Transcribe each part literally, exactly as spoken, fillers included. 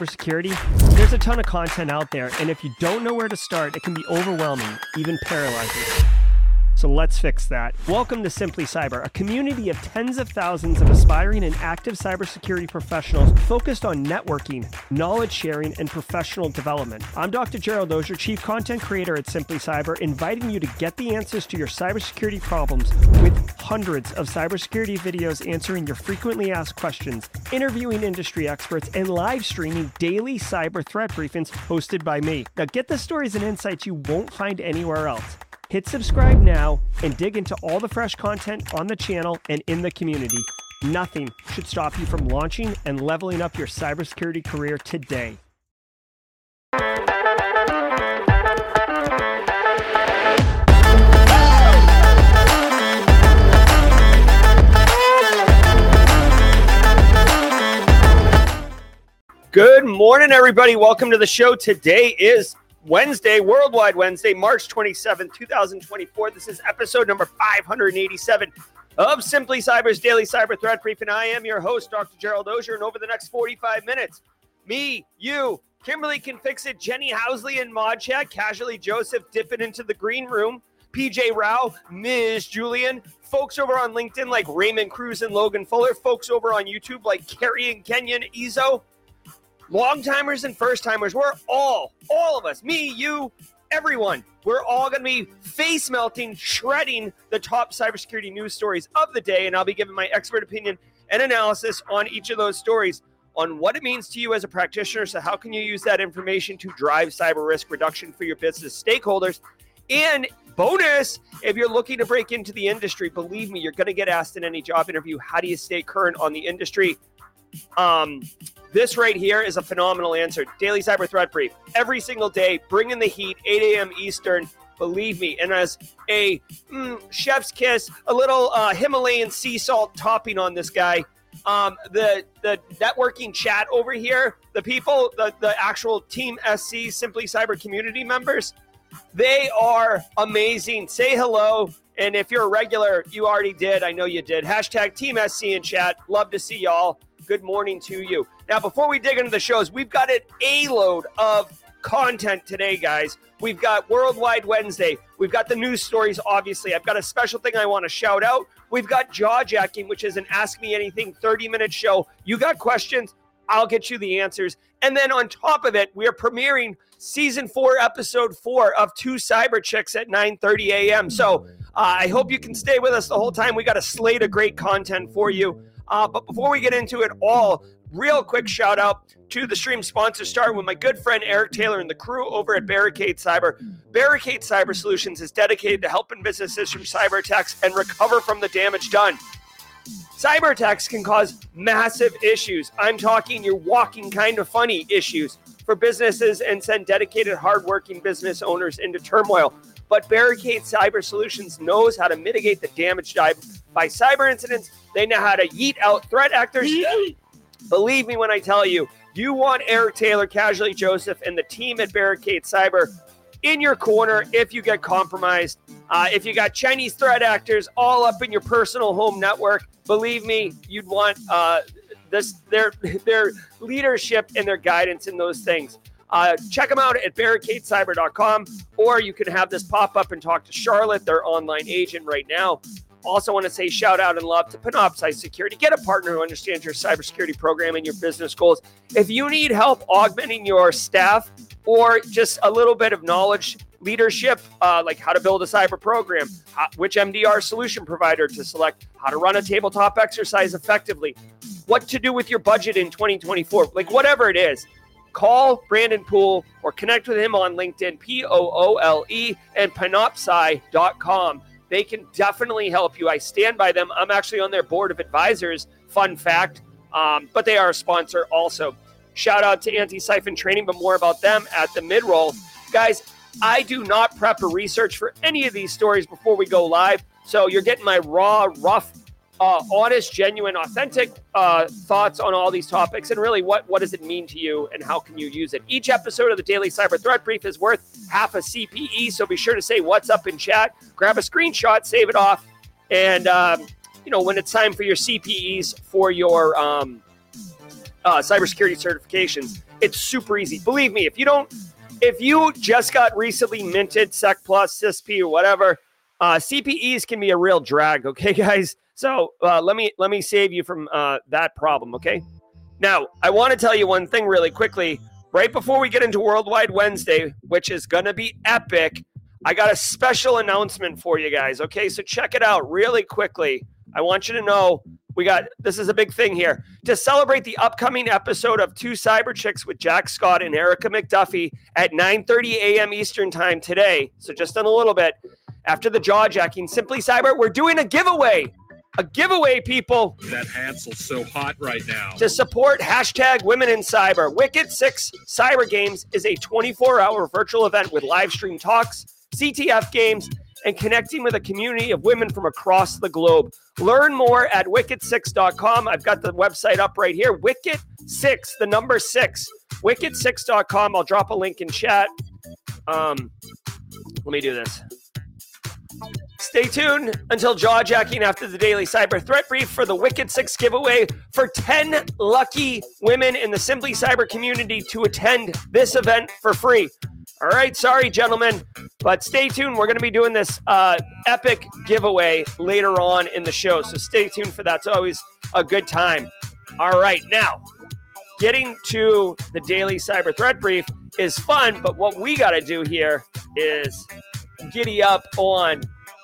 cybersecurity? There's a ton of content out there, and if you don't know where to start, it can be overwhelming, even paralyzing. So let's fix that. Welcome to Simply Cyber, a community of tens of thousands of aspiring and active cybersecurity professionals focused on networking, knowledge sharing, and professional development. I'm Doctor Gerald Dozier, Chief Content Creator at Simply Cyber, inviting you to get the answers to your cybersecurity problems with hundreds of cybersecurity videos answering your frequently asked questions, interviewing industry experts, and live streaming daily cyber threat briefings hosted by me. Now get the stories and insights you won't find anywhere else. Hit subscribe now and dig into all the fresh content on the channel and in the community. Nothing should stop you from launching and leveling up your cybersecurity career today. Good morning, everybody. Welcome to the show. Today is Wednesday, Worldwide Wednesday, March twenty-seventh, two thousand twenty-four. This is episode number five hundred eighty-seven of Simply Cyber's Daily Cyber Threat Brief, and I am your host, Doctor Gerald Dozier, and over the next forty-five minutes, me, you, Kimberly Can Fix It, Jenny Housley and Mod Chat, Casually Joseph dipping into the green room, P J Rao, Miz Julian, folks over on LinkedIn like Raymond Cruz and Logan Fuller, folks over on YouTube like Carrie and Kenyon Ezo, long-timers and first-timers, we're all, all of us, me, you, everyone, we're all going to be face-melting, shredding the top cybersecurity news stories of the day, and I'll be giving my expert opinion and analysis on each of those stories on what it means to you as a practitioner, so how can you use that information to drive cyber risk reduction for your business stakeholders. And bonus, if you're looking to break into the industry, believe me, you're going to get asked in any job interview, how do you stay current on the industry? Um, this right here is a phenomenal answer. Daily Cyber Threat Brief. Every single day, bring in the heat, eight a.m. Eastern. Believe me. And as a mm, chef's kiss, a little uh, Himalayan sea salt topping on this guy, um, the the networking chat over here, the people, the, the actual Team S C, Simply Cyber community members, they are amazing. Say hello. And if you're a regular, you already did. I know you did. Hashtag Team S C in chat. Love to see y'all. Good morning to you. Now, before we dig into the shows, we've got an A-load of content today, guys. We've got Worldwide Wednesday. We've got the news stories, obviously. I've got a special thing I want to shout out. We've got Jawjacking, which is an Ask Me Anything thirty-minute show. You got questions, I'll get you the answers. And then on top of it, we are premiering season four, episode four of Two Cyber Chicks at nine thirty a.m. So uh, I hope you can stay with us the whole time. We got a slate of great content for you. Uh, but before we get into it all, real quick shout out to the stream sponsor, starting with my good friend Eric Taylor and the crew over at Barricade Cyber. Barricade Cyber Solutions is dedicated to helping businesses from cyber attacks and recover from the damage done. Cyber attacks can cause massive issues. I'm talking your walking kind of funny issues for businesses and send dedicated, hardworking business owners into turmoil. But Barricade Cyber Solutions knows how to mitigate the damage done by cyber incidents. They know how to yeet out threat actors. Believe me when I tell you, you want Eric Taylor, Casually Joseph, and the team at Barricade Cyber in your corner if you get compromised. Uh, if you got Chinese threat actors all up in your personal home network, believe me, you'd want uh, this their their leadership and their guidance in those things. Uh, check them out at barricade cyber dot com, or you can have this pop up and talk to Charlotte, their online agent right now. Also want to say shout out and love to Panoptcy Security. Get a partner who understands your cybersecurity program and your business goals. If you need help augmenting your staff or just a little bit of knowledge, leadership, uh, like how to build a cyber program, how, which M D R solution provider to select, how to run a tabletop exercise effectively, what to do with your budget in twenty twenty-four, like whatever it is, call Brandon Poole or connect with him on LinkedIn, P O O L E, and panoptcy dot com. They can definitely help you. I stand by them. I'm actually on their board of advisors, fun fact, um, but they are a sponsor also. Shout out to Anti-Siphon Training, but more about them at the mid-roll. Guys, I do not prep or research for any of these stories before we go live, so you're getting my raw, rough, uh, honest, genuine, authentic uh, thoughts on all these topics, and really what, what does it mean to you and how can you use it. Each episode of the Daily Cyber Threat Brief is worth half a C P E, so be sure to say what's up in chat, grab a screenshot, save it off, and um, you know, when it's time for your C P Es for your um, uh, cybersecurity certifications. It's super easy. Believe me, if you don't, if you just got recently minted Sec Plus, C I S P, or whatever, uh, C P Es can be a real drag. Okay, guys. So uh, let me let me save you from uh, that problem. Okay. Now I want to tell you one thing really quickly. Right before we get into Worldwide Wednesday, which is going to be epic, I got a special announcement for you guys, okay? So check it out really quickly. I want you to know we got, this is a big thing here. To celebrate the upcoming episode of Two Cyber Chicks with Jack Scott and Erica McDuffie at nine thirty a.m. Eastern time today, so just in a little bit, after the jaw jacking, Simply Cyber, we're doing a giveaway. A giveaway, people. That Hansel's so hot right now. To support hashtag Women in Cyber, Wicked Six Cyber Games is a twenty-four hour virtual event with live stream talks, C T F games, and connecting with a community of women from across the globe. Learn more at wicked six dot com. I've got the website up right here. Wicked six, the number six. wicked six dot com. I'll drop a link in chat. Um, let me do this. Stay tuned until jaw jacking after the Daily Cyber Threat Brief for the Wicked Six giveaway for ten lucky women in the Simply Cyber community to attend this event for free. All right, sorry, gentlemen, but stay tuned. We're going to be doing this uh, epic giveaway later on in the show, so stay tuned for that. It's always a good time. All right, now, getting to the Daily Cyber Threat Brief is fun, but what we got to do here is giddy up on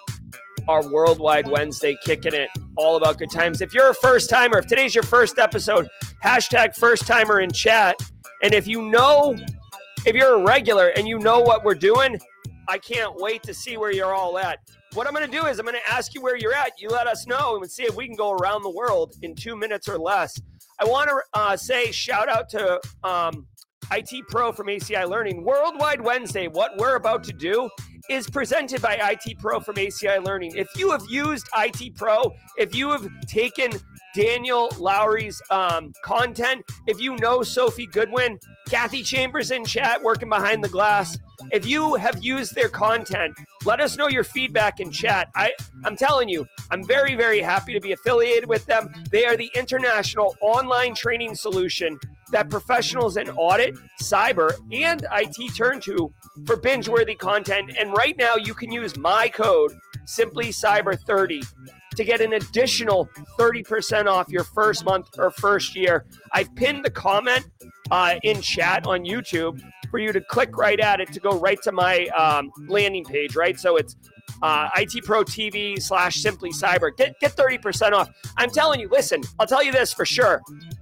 our Worldwide Wednesday, kicking it all about good times. If you're a first timer, if today's your first episode, hashtag first timer in chat. And if you know, if you're a regular and you know what we're doing, I can't wait to see where you're all at. What I'm going to do is I'm going to ask you where you're at. You let us know and see if we can go around the world in two minutes or less. I want to uh, say shout out to um, I T Pro from A C I Learning. Worldwide Wednesday, what we're about to do is presented by I T Pro from A C I Learning. If you have used I T Pro, if you have taken Daniel Lowry's um, content, if you know Sophie Goodwin, Kathy Chambers in chat working behind the glass, if you have used their content, let us know your feedback in chat. I, I'm telling you, I'm very, very happy to be affiliated with them. They are the international online training solution that professionals in audit, cyber, and I T turn to for binge-worthy content. And right now, you can use my code, Simply Cyber thirty, to get an additional thirty percent off your first month or first year. I've pinned the comment uh, in chat on YouTube for you to click right at it to go right to my um, landing page, right? So it's uh, I T Pro T V slash Simply Cyber. Get, get thirty percent off. I'm telling you, listen, I'll tell you this for sure.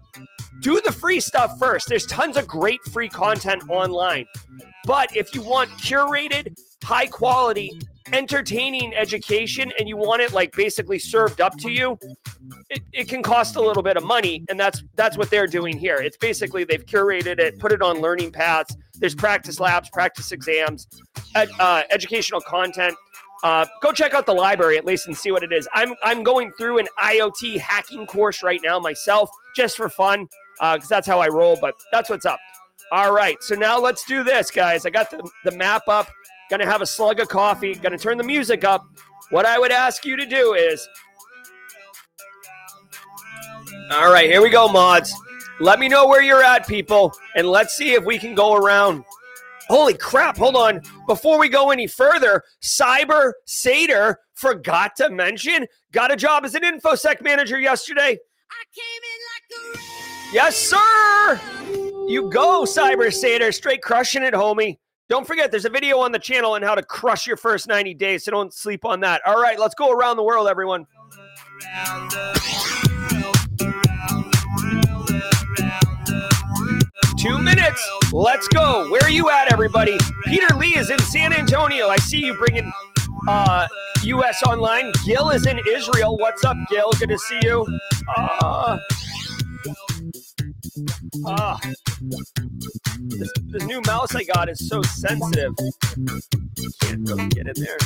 Do the free stuff first. There's tons of great free content online. But if you want curated, high quality, entertaining education and you want it like basically served up to you, it, it can cost a little bit of money. And that's that's what they're doing here. It's basically they've curated it, put it on learning paths. There's practice labs, practice exams, ed, uh, educational content. Uh, go check out the library at least and see what it is. I'm I'm going through an I O T hacking course right now myself, just for fun, because uh, that's how I roll, but that's what's up. All right, so now let's do this, guys. I got the, the map up, going to have a slug of coffee, going to turn the music up. What I would ask you to do is, all right, here we go, mods. Let me know where you're at, people, and let's see if we can go around. Holy crap, hold on. Before we go any further, Cyber Sater, forgot to mention, got a job as an InfoSec manager yesterday. I came in like a... Yes, sir! You go, Cyber Sater, straight crushing it, homie. Don't forget, there's a video on the channel on how to crush your first ninety days, so don't sleep on that. All right, let's go around the world, everyone. Two minutes. Let's go. Where are you at, everybody? Peter Lee is in San Antonio. I see you bringing uh, U S online. Gil is in Israel. What's up, Gil? Good to see you. Uh, uh, this, this new mouse I got is so sensitive. Can't really get in there.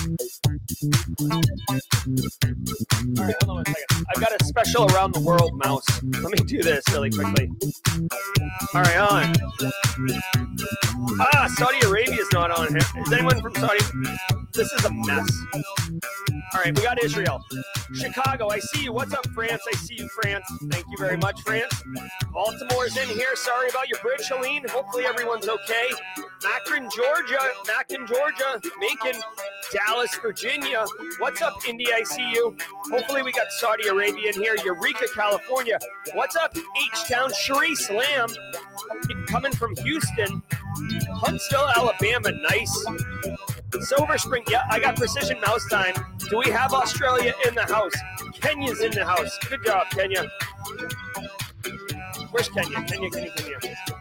All right, hold on a second. I've got a special around the world mouse. Let me do this really quickly. All right, on. Ah, Saudi Arabia's not on here. Is anyone from Saudi? This is a mess. All right, we got Israel. Chicago, I see you. What's up, France? I see you, France. Thank you very much, France. Baltimore's in here. Sorry about your bridge, Helene. Hopefully everyone's okay. Macon, Georgia. Macon, Georgia. Macon, Dallas, Virginia. What's up, Indy? I see you. Hopefully we got Saudi Arabia in here. Eureka, California. What's up, H-Town? Cherie Slam coming from Houston. Huntsville, Alabama. Nice. Silver Spring. Yeah, I got Precision Mouse Time. Do we have Australia in the house? Kenya's in the house. Good job, Kenya. Where's Kenya? Kenya, Kenya, Kenya.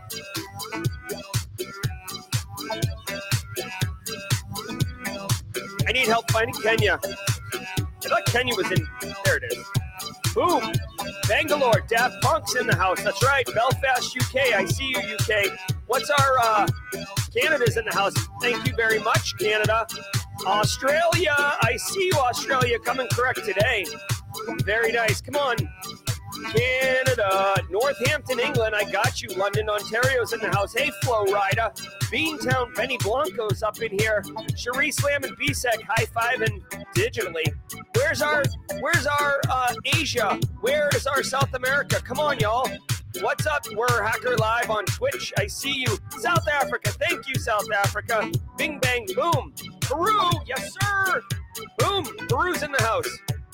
I need help finding Kenya. I thought Kenya was in. There it is. Boom. Bangalore. Daft Punk's in the house. That's right. Belfast, U K. I see you, U K. What's our, uh, Canada's in the house. Thank you very much, Canada. Australia. I see you, Australia. Coming correct today. Very nice. Come on. Canada. Northampton, England. I got you. London, Ontario's in the house. Hey, Flo Rida. Beantown, Benny Blanco's up in here. Cherie Slam and B S E C high-fiving digitally. Where's our, where's our uh, Asia? Where is our South America? Come on, y'all. What's up? We're Hacker Live on Twitch. I see you. South Africa. Thank you, South Africa. Bing, bang, boom. Peru. Yes, sir. Boom. Peru's in the house.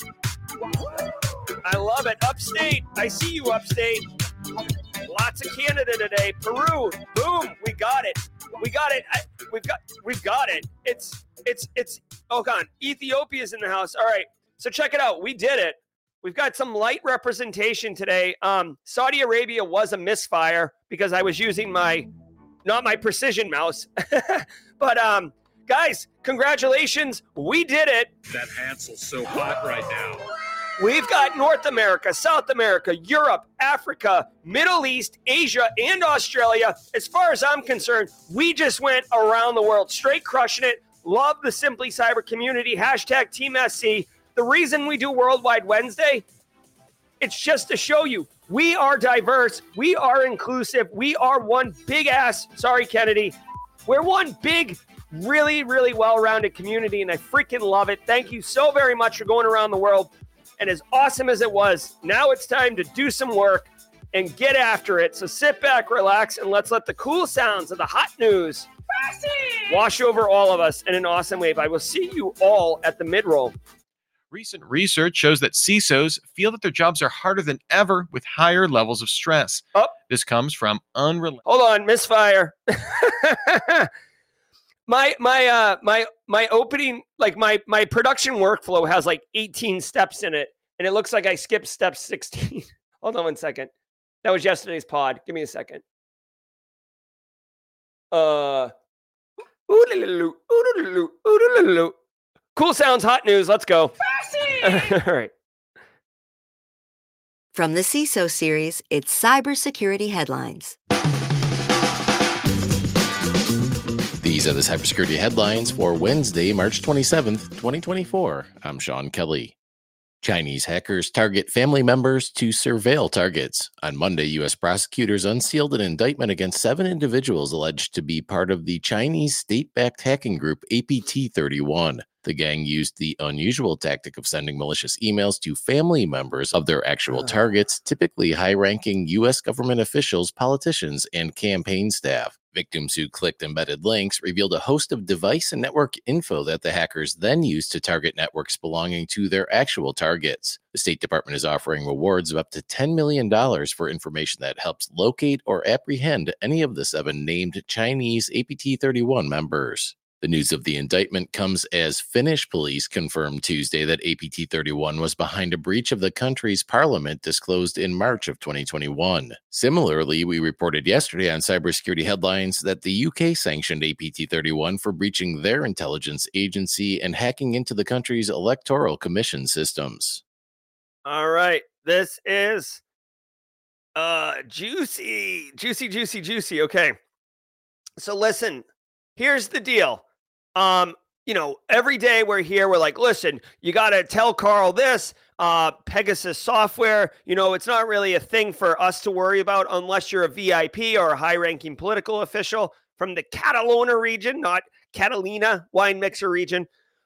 I love it. Upstate. I see you, Upstate. Lots of Canada today. Peru. Boom. We got it. We got it. I, we've got. We've got it. It's. It's. It's. Oh, God. Ethiopia's in the house. All right. So check it out. We did it. We've got some light representation today. Um, Saudi Arabia was a misfire because I was using my, not my precision mouse. But um, guys, congratulations. We did it. That Hansel's so hot right now. We've got North America, South America, Europe, Africa, Middle East, Asia, and Australia. As far as I'm concerned, we just went around the world, straight crushing it. Love the Simply Cyber community. Hashtag Team S C. The reason we do Worldwide Wednesday, it's just to show you we are diverse, we are inclusive, we are one big ass, sorry, Kennedy, we're one big, really, really well-rounded community, and I freaking love it. Thank you so very much for going around the world. And as awesome as it was, now it's time to do some work and get after it. So sit back, relax, and let's let the cool sounds of the hot news wash over all of us in an awesome wave. I will see you all at the mid-roll. Recent research shows that C I S Os feel that their jobs are harder than ever with higher levels of stress. Oh. This comes from unrelated. Hold on, misfire. my my uh my my opening, like my my production workflow has like eighteen steps in it, and it looks like I skipped step sixteen. Hold on one second. That was yesterday's pod. Give me a second. Uh. Cool sounds, hot news. Let's go. All right. From the C I S O series, it's Cybersecurity Headlines. These are the cybersecurity headlines for Wednesday, March twenty-seventh, twenty twenty-four. I'm Sean Kelly. Chinese hackers target family members to surveil targets. On Monday, U S prosecutors unsealed an indictment against seven individuals alleged to be part of the Chinese state-backed hacking group A P T thirty-one. The gang used the unusual tactic of sending malicious emails to family members of their actual targets, typically high-ranking U S government officials, politicians, and campaign staff. Victims who clicked embedded links revealed a host of device and network info that the hackers then used to target networks belonging to their actual targets. The State Department is offering rewards of up to ten million dollars for information that helps locate or apprehend any of the seven named Chinese A P T thirty-one members. The news of the indictment comes as Finnish police confirmed Tuesday that A P T thirty-one was behind a breach of the country's parliament disclosed in March of twenty twenty-one. Similarly, we reported yesterday on Cybersecurity Headlines that the U K sanctioned A P T thirty-one for breaching their intelligence agency and hacking into the country's electoral commission systems. All right, this is uh juicy, juicy, juicy, juicy. Okay, so listen, here's the deal. Um, you know, every day we're here, we're like, listen, you got to tell Carl this, uh, Pegasus software, you know, it's not really a thing for us to worry about unless you're a V I P or a high-ranking political official from the Catalona region, not Catalina wine mixer region.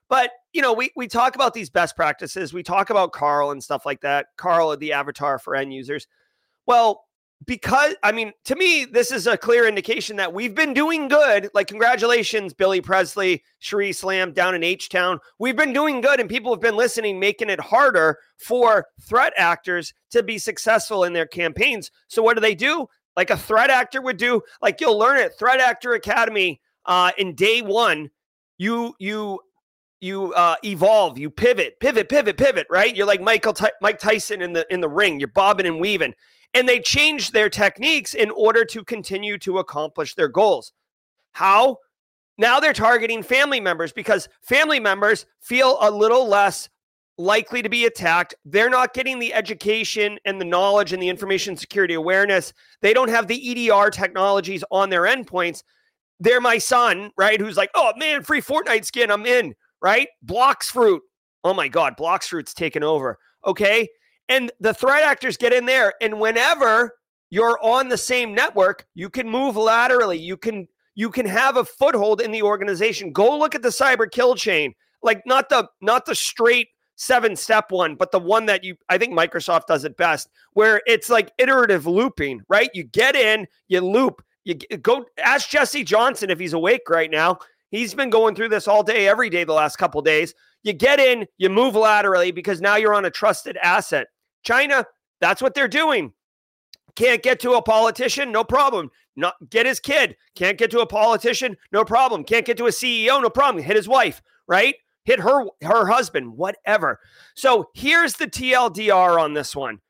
But, you know, we, we talk about these best practices. We talk about Carl and stuff like that. Carl, the avatar for end users. Well, because, I mean, to me, this is a clear indication that we've been doing good. Like, congratulations, Billy Presley, Cherie Slam down in H-Town. We've been doing good, and people have been listening, making it harder for threat actors to be successful in their campaigns. So what do they do? Like a threat actor would do, like you'll learn at Threat Actor Academy uh, in day one, you, you, you uh, evolve, you pivot, pivot, pivot, pivot, right? You're like Michael Ty- Mike Tyson in the in the ring. You're bobbing and weaving. And they change their techniques in order to continue to accomplish their goals. How? Now they're targeting family members because family members feel a little less likely to be attacked. They're not getting the education and the knowledge and the information security awareness. They don't have the E D R technologies on their endpoints. They're my son, right? Who's like, oh man, free Fortnite skin, I'm in, right? Blocks Fruit. Oh my God, Blocks Fruit's taken over. Okay. And the threat actors get in there, and whenever you're on the same network, you can move laterally. You can you can have a foothold in the organization. Go look at the cyber kill chain, like not the not the straight seven step one, but the one that you I think Microsoft does it best, where it's like iterative looping, right? You get in, you loop, you go. Ask Jesse Johnson if he's awake right now. He's been going through this all day, every day, the last couple of days. You get in, you move laterally because now you're on a trusted asset. China, that's what they're doing. Can't get to a politician, no problem. Not get his kid. Can't get to a politician, no problem. Can't get to a C E O, no problem. Hit his wife, right? Hit her, her husband, whatever. So here's the T L D R on this one.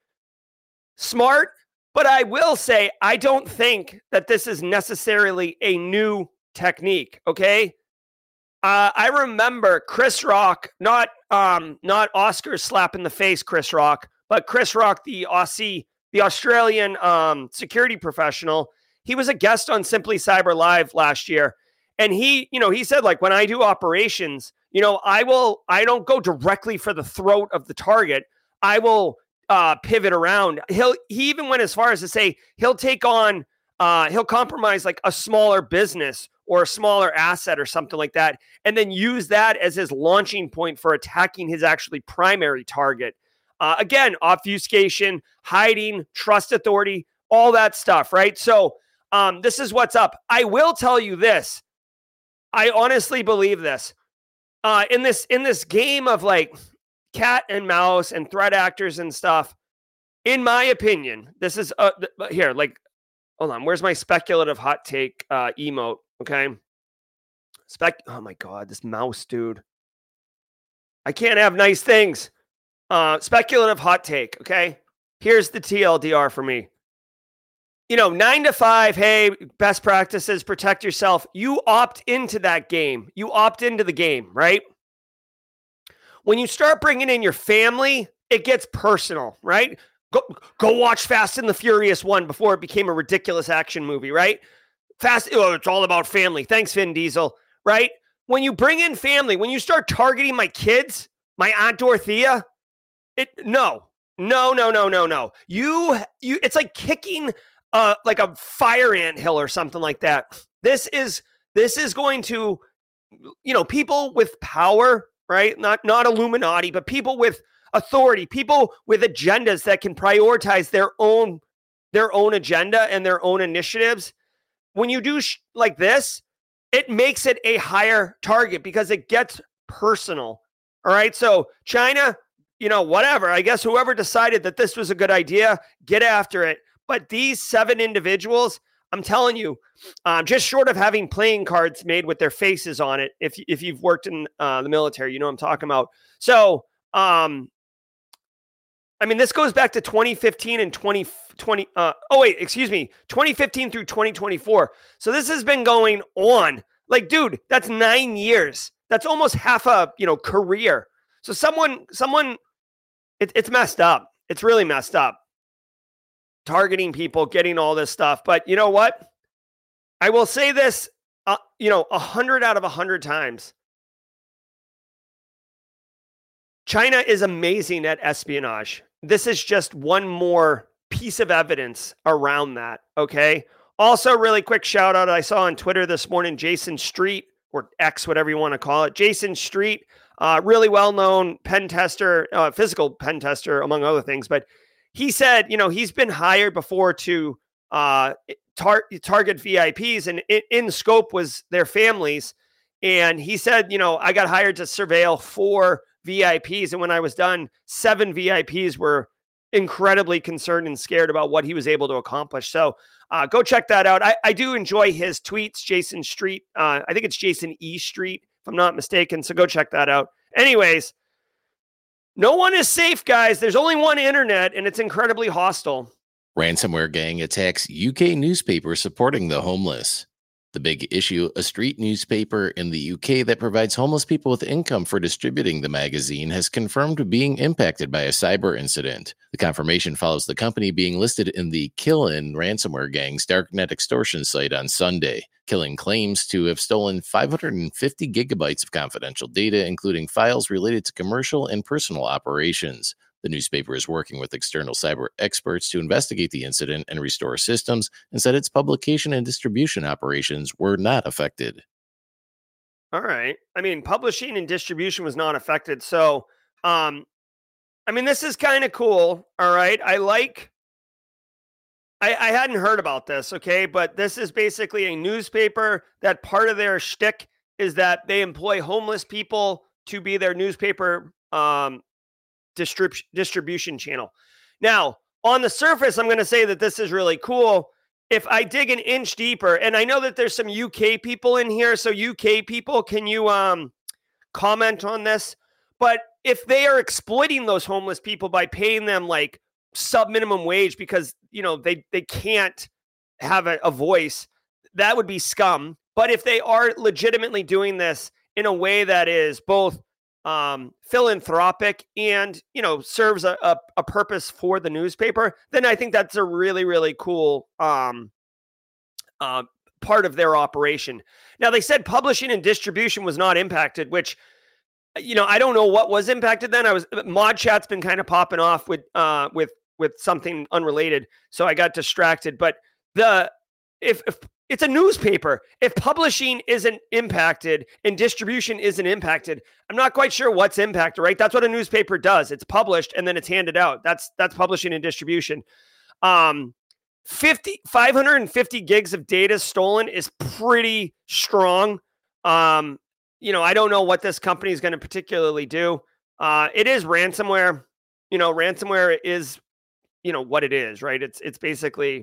Smart, but I will say I don't think that this is necessarily a new technique, okay? Uh, I remember Chris Rock, not um, not Oscar slap in the face Chris Rock, but Chris Rock, the Aussie, the Australian um, security professional. He was a guest on Simply Cyber Live last year. And he, you know, he said, like, when I do operations, you know, I will, I don't go directly for the throat of the target. I will uh, pivot around. He'll, he even went as far as to say he'll take on, uh, he'll compromise like a smaller business or a smaller asset or something like that, and then use that as his launching point for attacking his actually primary target. Uh, again, obfuscation, hiding, trust authority, all that stuff, right? So um, this is what's up. I will tell you this. I honestly believe this. Uh, in this in this game of like cat and mouse and threat actors and stuff, in my opinion, this is uh, th- here. Like, hold on. Where's my speculative hot take uh, emote? Okay, spec. Oh my God, this mouse, dude. I can't have nice things. Uh, speculative hot take. Okay, here's the T L D R for me. You know, nine to five, hey, best practices, protect yourself. You opt into that game. You opt into the game, right? When you start bringing in your family, it gets personal, right? Go, go watch Fast and the Furious one before it became a ridiculous action movie, right? Fast, oh, it's all about family. Thanks, Vin Diesel, right? When you bring in family, when you start targeting my kids, my Aunt Dorothea, it no, no, no, no, no, no. You, you, it's like kicking Uh, like a fire ant hill or something like that. This is this is going to, you know, people with power, right? Not not Illuminati, but people with authority, people with agendas that can prioritize their own their own agenda and their own initiatives. When you do sh- like this, it makes it a higher target because it gets personal. All right, so China, you know, whatever. I guess whoever decided that this was a good idea, get after it. But these seven individuals, I'm telling you, um, just short of having playing cards made with their faces on it, if if you've worked in uh, the military, you know what I'm talking about. So, um, I mean, this goes back to twenty fifteen and twenty twenty. Uh, oh, wait, excuse me, twenty fifteen through twenty twenty-four. So this has been going on. Like, dude, that's nine years. That's almost half a, you know, career. So someone, someone, it, it's messed up. It's really messed up. Targeting people, getting all this stuff. But you know what? I will say this, uh, you know, a hundred out of a hundred times. China is amazing at espionage. This is just one more piece of evidence around that. Okay. Also, really quick shout out. I saw on Twitter this morning, Jason Street, or X, whatever you want to call it. Jason Street uh, really well-known pen tester, uh, physical pen tester, among other things. But he said, you know, he's been hired before to uh, tar- target V I Ps, and in, in scope was their families. And he said, you know, I got hired to surveil four V I Ps. And when I was done, seven V I Ps were incredibly concerned and scared about what he was able to accomplish. So uh, go check that out. I, I do enjoy his tweets, Jason Street. Uh, I think it's Jason E. Street, if I'm not mistaken. So go check that out. Anyways, no one is safe, guys. There's only one internet, and it's incredibly hostile. Ransomware gang attacks U K newspaper supporting the homeless. The Big Issue, a street newspaper in the U K that provides homeless people with income for distributing the magazine, has confirmed being impacted by a cyber incident. The confirmation follows the company being listed in the Killin ransomware gang's darknet extortion site on Sunday. Killin claims to have stolen five hundred fifty gigabytes of confidential data, including files related to commercial and personal operations. The newspaper is working with external cyber experts to investigate the incident and restore systems, and said its publication and distribution operations were not affected. All right. I mean, publishing and distribution was not affected. So, um, I mean, this is kind of cool. All right. I like, I, I hadn't heard about this. Okay. But this is basically a newspaper that part of their shtick is that they employ homeless people to be their newspaper, um, Distrib- distribution channel. Now, on the surface, I'm going to say that this is really cool. If I dig an inch deeper, and I know that there's some U K people in here, so U K people, can you um, comment on this? But if they are exploiting those homeless people by paying them like sub minimum wage because, you know, they they can't have a, a voice, that would be scum. But if they are legitimately doing this in a way that is both um, philanthropic and, you know, serves a, a, a purpose for the newspaper, then I think that's a really, really cool um, uh, part of their operation. Now, they said publishing and distribution was not impacted, which, you know, I don't know what was impacted then. I was Mod Chat's been kind of popping off with uh, with with something unrelated, so I got distracted. But the if, if it's a newspaper, if publishing isn't impacted and distribution isn't impacted, I'm not quite sure what's impacted, right? That's what a newspaper does. It's published and then it's handed out. That's that's publishing and distribution. Um, fifty, five hundred fifty gigs of data stolen is pretty strong. Um, you know, I don't know what this company is going to particularly do. Uh, it is ransomware. You know, ransomware is, you know, what it is, right? It's it's basically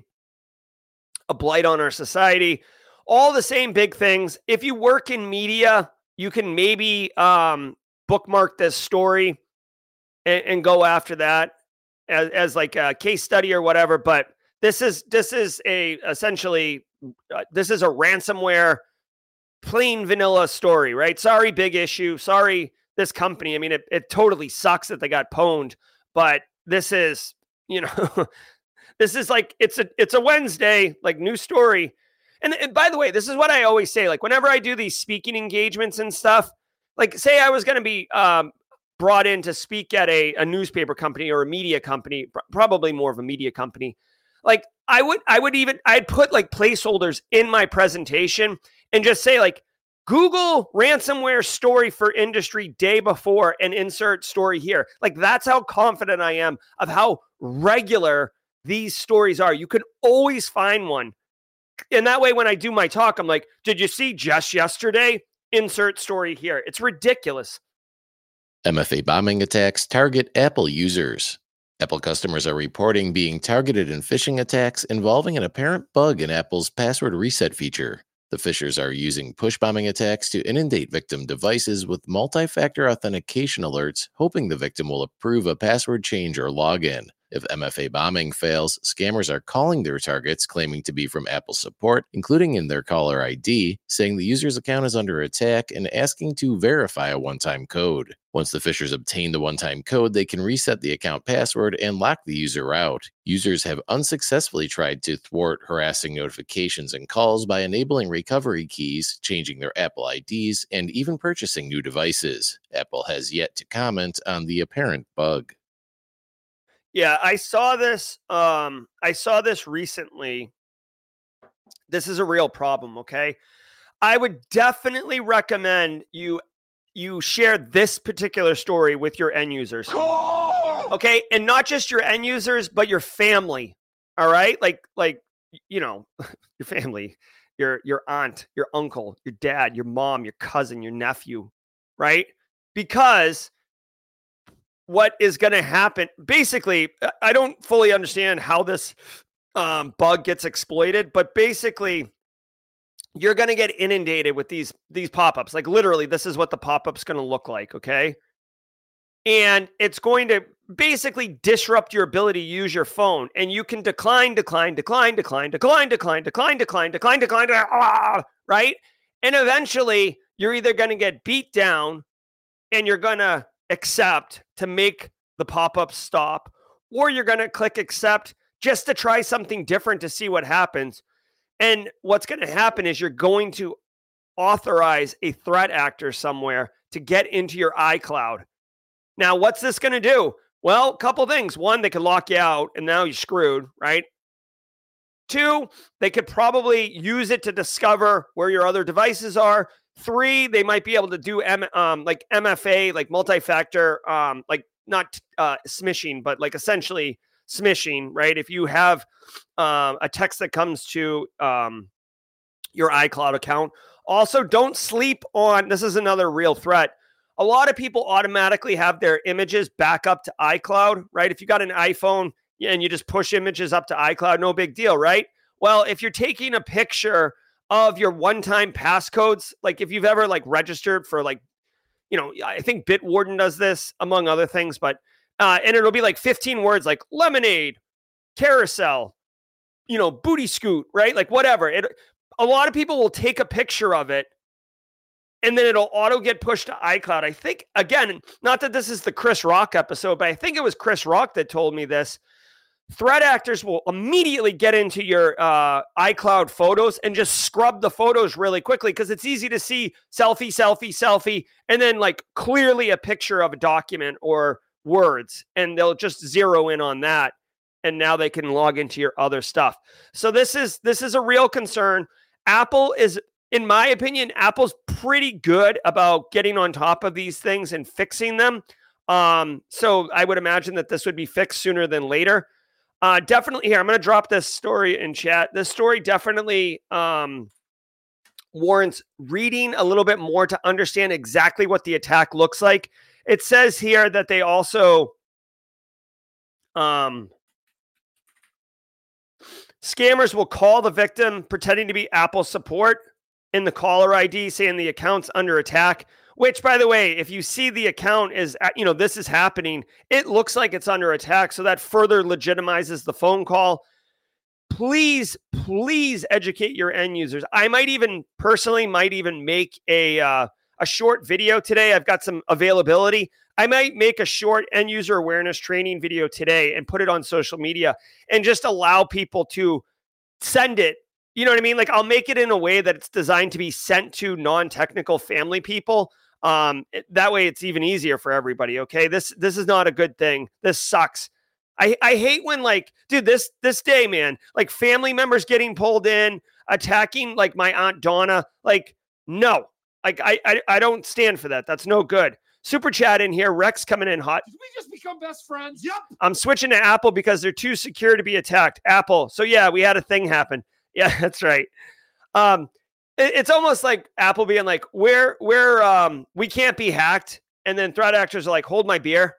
a blight on our society. All the same big things. If you work in media, you can maybe um, bookmark this story and, and go after that as, as like a case study or whatever. But this is this is a essentially uh, this is a ransomware, plain vanilla story, right? Sorry, Big Issue. Sorry, this company. I mean, it it totally sucks that they got pwned, but this is, you know. This is like, it's a it's a Wednesday, like, new story. And, and by the way, this is what I always say. Like, whenever I do these speaking engagements and stuff, like, say I was going to be um, brought in to speak at a, a newspaper company or a media company, probably more of a media company. Like, I would, I would even, I'd put like placeholders in my presentation and just say like, Google ransomware story for industry day before and insert story here. Like, that's how confident I am of how regular these stories are. You can always find one. And that way, when I do my talk, I'm like, did you see just yesterday? Insert story here. It's ridiculous. M F A bombing attacks target Apple users. Apple customers are reporting being targeted in phishing attacks involving an apparent bug in Apple's password reset feature. The phishers are using push bombing attacks to inundate victim devices with multi-factor authentication alerts, hoping the victim will approve a password change or login. If M F A bombing fails, scammers are calling their targets, claiming to be from Apple support, including in their caller I D, saying the user's account is under attack and asking to verify a one-time code. Once the phishers obtain the one-time code, they can reset the account password and lock the user out. Users have unsuccessfully tried to thwart harassing notifications and calls by enabling recovery keys, changing their Apple I Ds, and even purchasing new devices. Apple has yet to comment on the apparent bug. Yeah, I saw this. Um, I saw this recently. This is a real problem, okay? I would definitely recommend you you share this particular story with your end users. Okay, and not just your end users, but your family. All right, like like you know, your family, your your aunt, your uncle, your dad, your mom, your cousin, your nephew, right? Because what is going to happen? Basically, I don't fully understand how this um, bug gets exploited, but basically, you're going to get inundated with these these pop-ups. Like literally, this is what the pop-up's going to look like, okay? And it's going to basically disrupt your ability to use your phone. And you can decline, decline, decline, decline, decline, decline, decline, decline, decline, decline, decline, right? And eventually, you're either going to get beat down and you're going to accept to make the pop-up stop, or you're going to click accept just to try something different to see what happens. And what's going to happen is you're going to authorize a threat actor somewhere to get into your iCloud. Now, what's this going to do? Well, a couple things. One, they could lock you out, and now you're screwed, right? Two, they could probably use it to discover where your other devices are. Three, they might be able to do M, um, like M F A, like multi-factor, um, like not uh, smishing, but like essentially smishing, right? If you have um, a text that comes to um, your iCloud account. Also, don't sleep on, this is another real threat. A lot of people automatically have their images back up to iCloud, right? If you got an iPhone and you just push images up to iCloud, no big deal, right? Well, if you're taking a picture of your one-time passcodes, like if you've ever like registered for like, you know, I think Bitwarden does this among other things, but, uh, and it'll be like fifteen words like lemonade, carousel, you know, booty scoot, right? Like whatever. It, a lot of people will take a picture of it and then it'll auto get pushed to iCloud. I think, again, not that this is the Chris Rock episode, but I think it was Chris Rock that told me this. Threat actors will immediately get into your uh, iCloud photos and just scrub the photos really quickly because it's easy to see selfie, selfie, selfie, and then like clearly a picture of a document or words, and they'll just zero in on that, and now they can log into your other stuff. So this is this is a real concern. Apple is, in my opinion, Apple's pretty good about getting on top of these things and fixing them. Um, so I would imagine that this would be fixed sooner than later. Uh, definitely here, I'm going to drop this story in chat. This story definitely um, warrants reading a little bit more to understand exactly what the attack looks like. It says here that they also, um, scammers will call the victim pretending to be Apple support in the caller I D, saying the account's under attack. Which, by the way, if you see the account is, you know, this is happening, it looks like it's under attack. So that further legitimizes the phone call. Please, please educate your end users. I might even personally might even make a uh, a short video today. I've got some availability. I might make a short end user awareness training video today and put it on social media and just allow people to send it. You know what I mean? Like I'll make it in a way that it's designed to be sent to non-technical family people. Um, it, that way it's even easier for everybody. Okay. This, this is not a good thing. This sucks. I, I hate when like, dude, this, this day, man, like family members getting pulled in, attacking like my Aunt Donna, like, no, like I, I, I don't stand for that. That's no good. Super chat in here. Rex coming in hot. Did we just become best friends? Yep. I'm switching to Apple because they're too secure to be attacked. Apple. So yeah, we had a thing happen. Yeah, that's right. Um, It's almost like Apple being like, we're, we're, um, we can't be hacked. And then threat actors are like, hold my beer.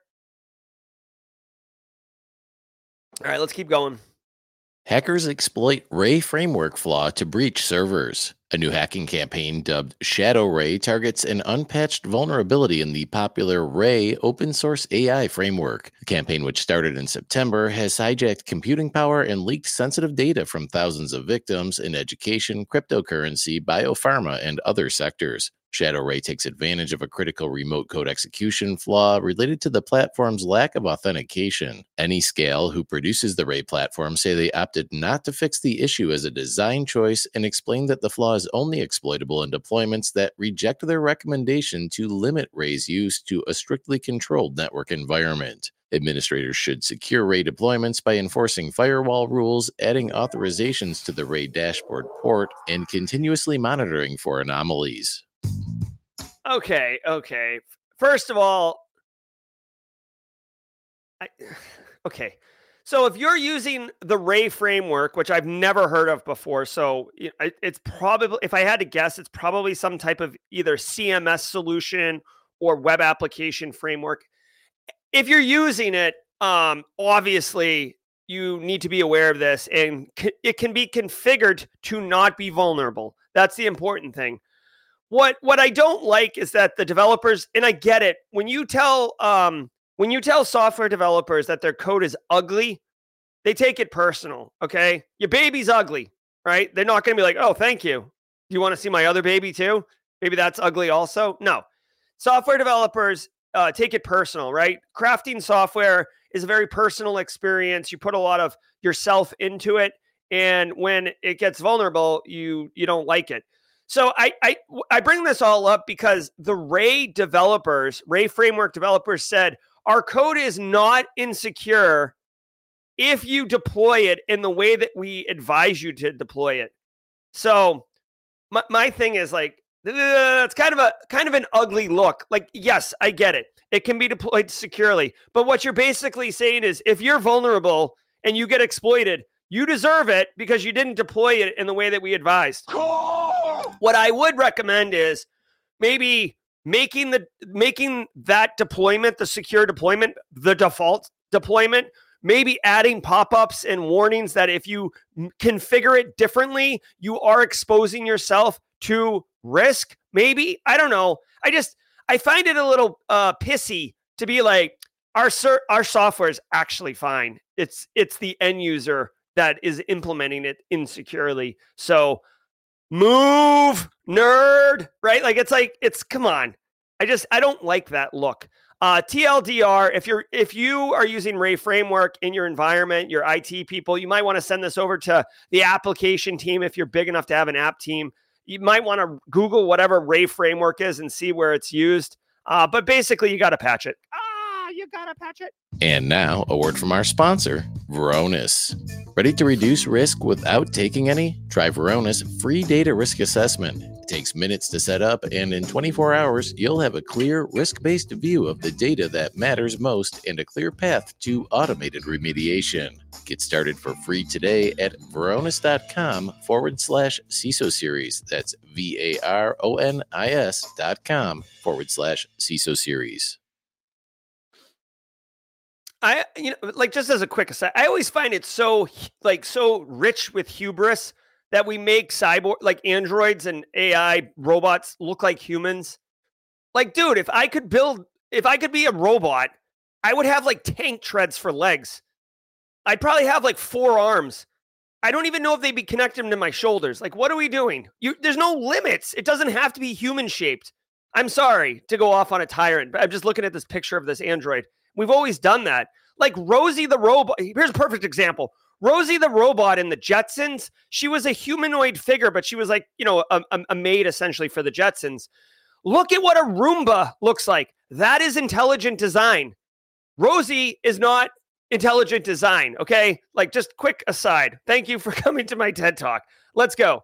All right, let's keep going. Hackers exploit Ray framework flaw to breach servers. A new hacking campaign dubbed Shadow Ray targets an unpatched vulnerability in the popular Ray open source A I framework. The campaign, which started in September, has hijacked computing power and leaked sensitive data from thousands of victims in education, cryptocurrency, biopharma, and other sectors. Shadow Ray takes advantage of a critical remote code execution flaw related to the platform's lack of authentication. Anyscale, who produces the Ray platform, say they opted not to fix the issue as a design choice and explained that the flaw is only exploitable in deployments that reject their recommendation to limit Ray's use to a strictly controlled network environment. Administrators should secure Ray deployments by enforcing firewall rules, adding authorizations to the Ray dashboard port, and continuously monitoring for anomalies. Okay, okay. First of all, I, okay. So if you're using the Ray framework, which I've never heard of before, so it's probably, if I had to guess, it's probably some type of either C M S solution or web application framework. If you're using it, um, obviously you need to be aware of this, and c- it can be configured to not be vulnerable. That's the important thing. What what I don't like is that the developers, and I get it, when you tell um, when you tell software developers that their code is ugly, they take it personal. Okay, your baby's ugly, right? They're not going to be like, "Oh, thank you. Do you want to see my other baby too? Maybe that's ugly also." No, software developers uh, take it personal, right? Crafting software is a very personal experience. You put a lot of yourself into it, and when it gets vulnerable, you you don't like it. So I, I I bring this all up because the Ray developers, Ray framework developers said, our code is not insecure if you deploy it in the way that we advise you to deploy it. So my, my thing is like, uh, it's kind of a kind of an ugly look. Like, yes, I get it. It can be deployed securely. But what you're basically saying is if you're vulnerable and you get exploited, you deserve it because you didn't deploy it in the way that we advised. What I would recommend is maybe making the making that deployment, the secure deployment, the default deployment, maybe adding pop-ups and warnings that if you configure it differently, you are exposing yourself to risk. Maybe, I don't know. I just, I find it a little uh, pissy to be like, our ser- our software is actually fine. It's it's the end user that is implementing it insecurely. So move, nerd, right? Like, it's like, it's, come on. I just, I don't like that look. Uh, T L D R, if you're, if you are using Ray framework in your environment, your I T people, you might want to send this over to the application team. If you're big enough to have an app team, you might want to Google whatever Ray framework is and see where it's used. Uh, but basically you got to patch it. Ah, you got to patch it. And now a word from our sponsor, Varonis. Ready to reduce risk without taking any? Try Varonis free data risk assessment. It takes minutes to set up, and in twenty-four hours, you'll have a clear risk-based view of the data that matters most and a clear path to automated remediation. Get started for free today at varonis.com forward slash CISO series. That's V-A-R-O-N-I-S dot com forward slash CISO series. I, you know, like, just as a quick aside, I always find it so, like, so rich with hubris that we make cyborg, like androids and A I robots look like humans. Like, dude, if I could build, if I could be a robot, I would have like tank treads for legs. I'd probably have like four arms. I don't even know if they'd be connected to my shoulders. Like, what are we doing? You, there's no limits. It doesn't have to be human shaped. I'm sorry to go off on a tyrant, but I'm just looking at this picture of this android. We've always done that. Like Rosie the robot. Here's a perfect example. Rosie the robot in the Jetsons. She was a humanoid figure, but she was like, you know, a, a maid essentially for the Jetsons. Look at what a Roomba looks like. That is intelligent design. Rosie is not intelligent design. Okay. Like, just quick aside. Thank you for coming to my TED Talk. Let's go.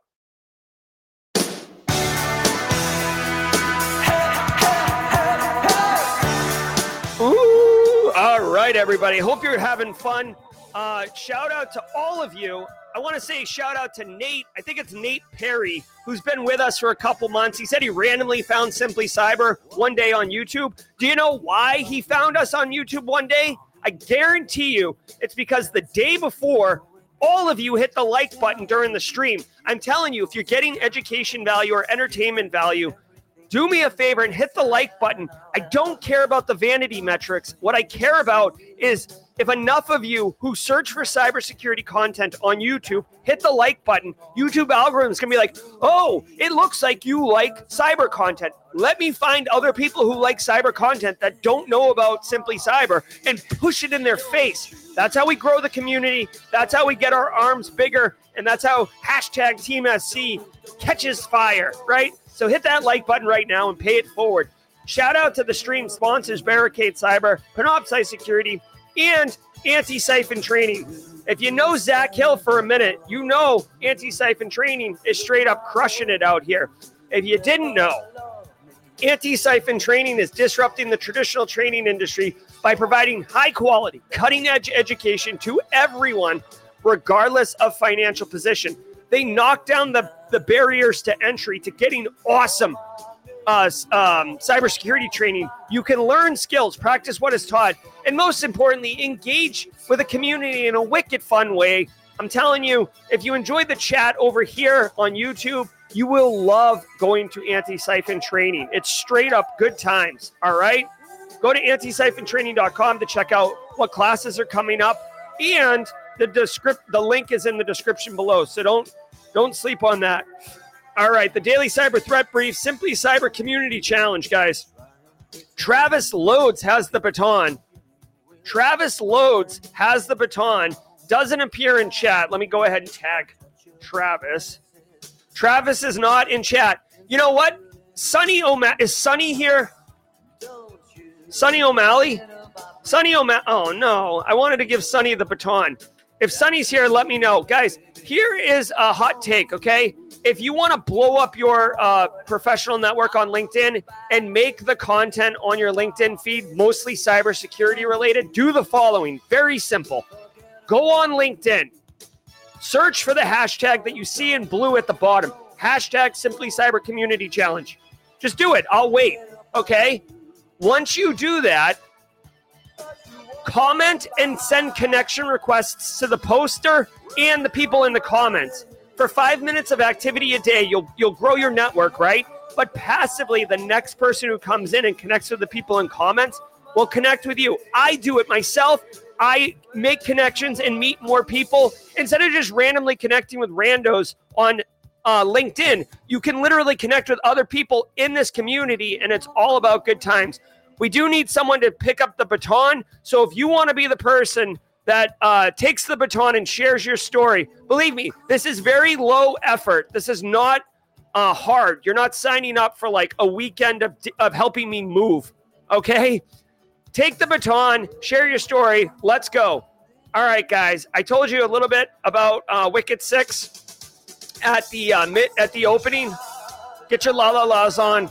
Ooh, all right, everybody. Hope you're having fun. Uh, shout out to all of you. I want to say shout out to Nate. I think it's Nate Perry, who's been with us for a couple months. He said he randomly found Simply Cyber one day on YouTube. Do you know why he found us on YouTube one day? I guarantee you it's because the day before, all of you hit the like button during the stream. I'm telling you, if you're getting education value or entertainment value, do me a favor and hit the like button. I don't care about the vanity metrics. What I care about is if enough of you who search for cybersecurity content on YouTube hit the like button, YouTube algorithm is going to be like, oh, it looks like you like cyber content. Let me find other people who like cyber content that don't know about Simply Cyber and push it in their face. That's how we grow the community. That's how we get our arms bigger. And that's how hashtag Team S C catches fire, right? So hit that like button right now and pay it forward. Shout out to the stream sponsors, Barricade Cyber, Panoptcy Security, and Anti-Siphon Training. If you know Zach Hill for a minute, you know Anti-Siphon Training is straight up crushing it out here. If you didn't know, Anti-Siphon Training is disrupting the traditional training industry by providing high-quality, cutting-edge education to everyone, regardless of financial position. They knock down the, the barriers to entry to getting awesome uh, um, cybersecurity training. You can learn skills, practice what is taught, and most importantly, engage with a community in a wicked fun way. I'm telling you, if you enjoyed the chat over here on YouTube, you will love going to Anti-Siphon Training. It's straight up good times, all right? Go to anti siphon training dot com to check out what classes are coming up, and the descript the link is in the description below, so don't don't sleep on that. All right, the Daily Cyber Threat Brief, Simply Cyber Community Challenge, guys. Travis Loads has the baton. Travis Loads has the baton. Doesn't appear in chat. Let me go ahead and tag Travis. Travis is not in chat. You know what? Sonny O'Malley. Is Sonny here? Sonny O'Malley? Sonny O'Malley. Oh, no. I wanted to give Sonny the baton. If Sonny's here, let me know. Guys, here is a hot take, okay? If you want to blow up your uh, professional network on LinkedIn and make the content on your LinkedIn feed mostly cybersecurity related, do the following. Very simple. Go on LinkedIn. Search for the hashtag that you see in blue at the bottom. Hashtag Simply Cyber Community Challenge. Just do it. I'll wait. Okay? Once you do that, comment and send connection requests to the poster and the people in the comments. For five minutes of activity a day, you'll you'll grow your network, right? But passively, the next person who comes in and connects with the people in comments will connect with you. I do it myself. I make connections and meet more people. Instead of just randomly connecting with randos on uh, LinkedIn, you can literally connect with other people in this community, and it's all about good times. We do need someone to pick up the baton. So if you want to be the person that uh, takes the baton and shares your story, believe me, this is very low effort. This is not uh, hard. You're not signing up for like a weekend of, of helping me move, okay? Take the baton, share your story. Let's go. All right, guys. I told you a little bit about uh, Wicked Six at the uh, mid, at the opening. Get your la la la's on.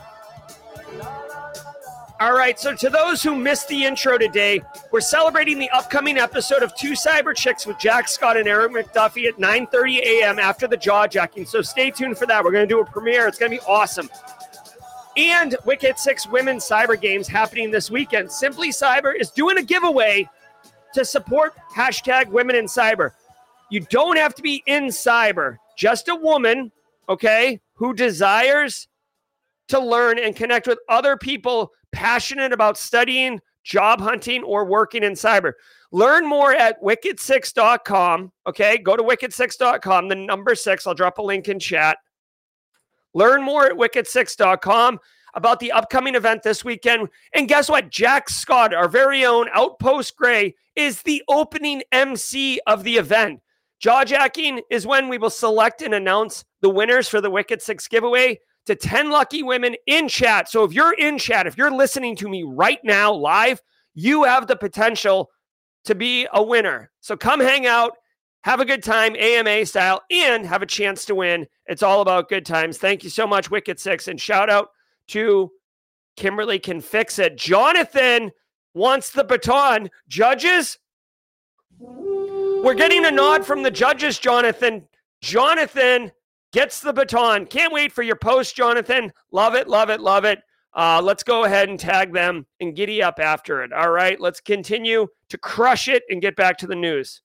All right, so to those who missed the intro today, we're celebrating the upcoming episode of Two Cyber Chicks with Jack Scott and Eric McDuffie at nine thirty a.m. after the jaw jacking. So stay tuned for that. We're going to do a premiere. It's going to be awesome. And Wicked Six Women's Cyber Games happening this weekend. Simply Cyber is doing a giveaway to support hashtag Women in Cyber. You don't have to be in cyber. Just a woman, okay, who desires to learn and connect with other people passionate about studying, job hunting, or working in cyber. Learn more at wicked six dot com. Okay, go to wicked six dot com, the number six. I'll drop a link in chat. Learn more at wicked six dot com about the upcoming event this weekend. And guess what? Jack Scott, our very own Outpost Gray, is the opening M C of the event. Jawjacking is when we will select and announce the winners for the Wicked Six giveaway to ten lucky women in chat. So if you're in chat, if you're listening to me right now live, you have the potential to be a winner. So come hang out, have a good time, A M A style, and have a chance to win. It's all about good times. Thank you so much, Wicked Six, and shout out to Kimberly Can Fix It. Jonathan wants the baton. Judges, we're getting a nod from the judges, Jonathan. Jonathan gets the baton. Can't wait for your post, Jonathan. Love it, love it, love it. Uh, let's go ahead and tag them and giddy up after it. All right, let's continue to crush it and get back to the news.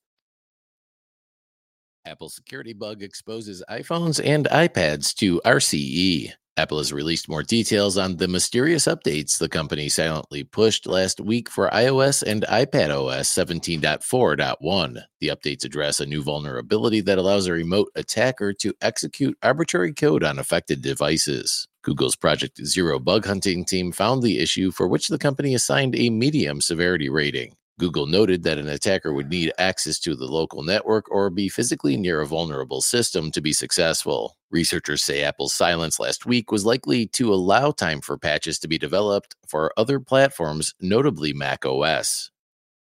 Apple security bug exposes iPhones and iPads to R C E. Apple has released more details on the mysterious updates the company silently pushed last week for iOS and iPadOS seventeen point four point one. The updates address a new vulnerability that allows a remote attacker to execute arbitrary code on affected devices. Google's Project Zero bug hunting team found the issue, for which the company assigned a medium severity rating. Google noted that an attacker would need access to the local network or be physically near a vulnerable system to be successful. Researchers say Apple's silence last week was likely to allow time for patches to be developed for other platforms, notably macOS.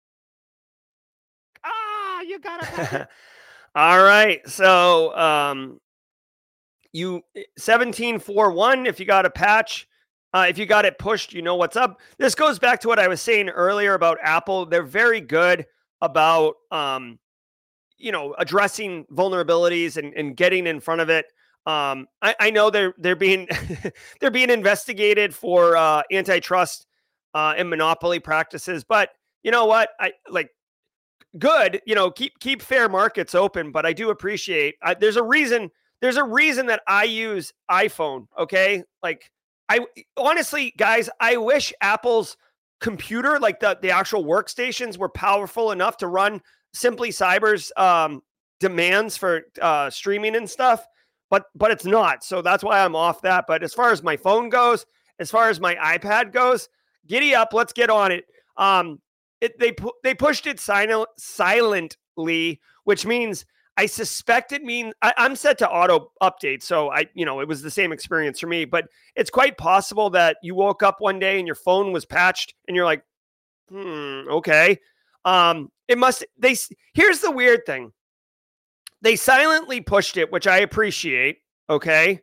Ah, you got it. All right. So um, you seventeen point four point one, if you got a patch, Uh, if you got it pushed, you know what's up. This goes back to what I was saying earlier about Apple. They're very good about, um, you know, addressing vulnerabilities and, and getting in front of it. Um, I, I know they're they're being they're being investigated for uh, antitrust uh, and monopoly practices. But you know what? I like good. You know, keep keep fair markets open. But I do appreciate. I, there's a reason. There's a reason that I use iPhone. Okay, like I honestly, guys, I wish Apple's computer, like the the actual workstations, were powerful enough to run Simply Cyber's um, demands for uh, streaming and stuff. But but it's not. So that's why I'm off that. But as far as my phone goes, as far as my iPad goes, giddy up. Let's get on it. Um, it they pu- they pushed it silent, silently, which means I suspect it means I, I'm set to auto update. So I, you know, it was the same experience for me. But it's quite possible that you woke up one day and your phone was patched, and you're like, hmm, okay. Um, it must. They here's the weird thing. They silently pushed it, which I appreciate, okay?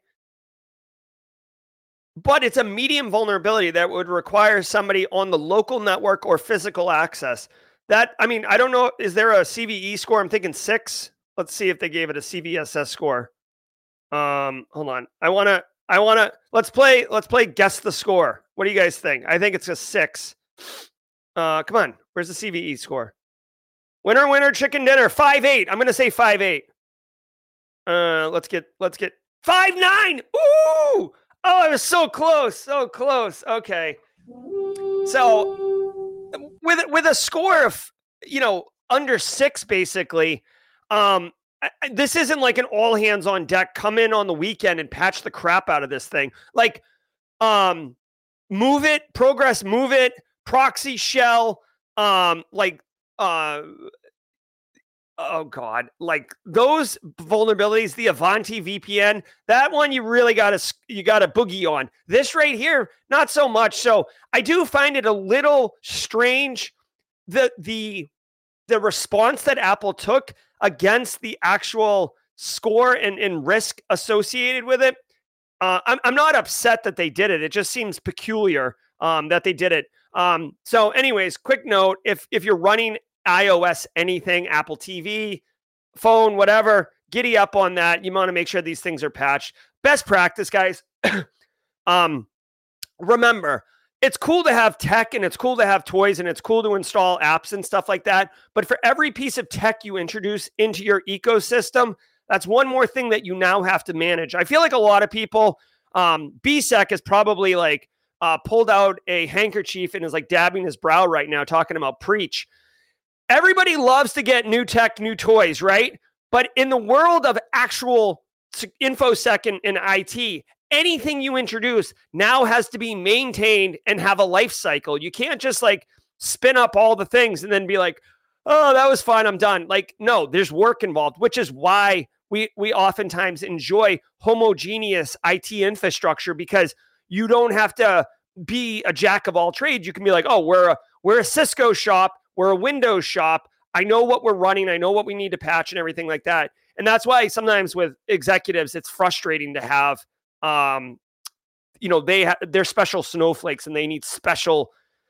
But it's a medium vulnerability that would require somebody on the local network or physical access. That, I mean, I don't know, is there a C V E score? I'm thinking six. Let's see if they gave it a C V S S score. Um, hold on. I want to, I want to, let's play, let's play guess the score. What do you guys think? I think it's a six. Uh, come on. Where's the C V E score? Winner, winner, chicken dinner. five eight. I'm going to say five eight. Uh, let's get, let's get five nine. Ooh! Oh, I was so close. So close. Okay. So with, with a score of, you know, under six, basically, um, I, this isn't like an all hands on deck, come in on the weekend and patch the crap out of this thing. Like, um, move it, progress, move it, proxy shell, um, like, uh, oh God, like those vulnerabilities, the Avanti V P N, that one you really got to, you got to boogie on. This right here, not so much. So I do find it a little strange, the, the, the response that Apple took against the actual score and, and risk associated with it. Uh, I'm, I'm not upset that they did it. It just seems peculiar um, that they did it. Um, so anyways, quick note, if, if you're running iOS, anything, Apple T V, phone, whatever, giddy up on that. You want to make sure these things are patched. Best practice, guys. um, remember, it's cool to have tech and it's cool to have toys and it's cool to install apps and stuff like that. But for every piece of tech you introduce into your ecosystem, that's one more thing that you now have to manage. I feel like a lot of people, um, B S E C is probably like uh, pulled out a handkerchief and is like dabbing his brow right now, talking about preach. Everybody loves to get new tech, new toys, right? But in the world of actual InfoSec and, and I T, anything you introduce now has to be maintained and have a life cycle. You can't just like spin up all the things and then be like, oh, that was fine, I'm done. Like, no, there's work involved, which is why we we oftentimes enjoy homogeneous I T infrastructure, because you don't have to be a jack of all trades. You can be like, oh, we're a, we're a Cisco shop. We're a Windows shop. I know what we're running. I know what we need to patch and everything like that. And that's why sometimes with executives, it's frustrating to have, um, you know, they ha- they're special snowflakes and they need special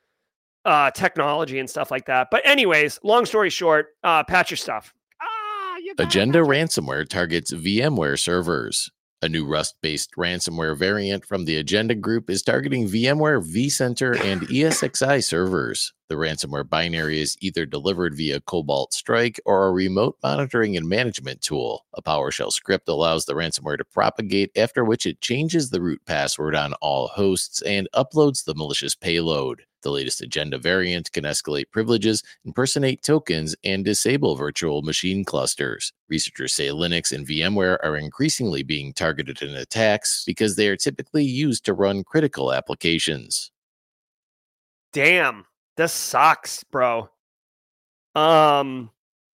uh, technology and stuff like that. But anyways, long story short, uh, patch your stuff. Ah, you gotta Agenda patch it. ransomware targets VMware servers. A new Rust-based ransomware variant from the Agenda Group is targeting VMware, vCenter, and E S X i servers. The ransomware binary is either delivered via Cobalt Strike or a remote monitoring and management tool. A PowerShell script allows the ransomware to propagate, after which it changes the root password on all hosts and uploads the malicious payload. The latest Agenda variant can escalate privileges, impersonate tokens, and disable virtual machine clusters. Researchers say Linux and VMware are increasingly being targeted in attacks because they are typically used to run critical applications. Damn, this sucks, bro. Um,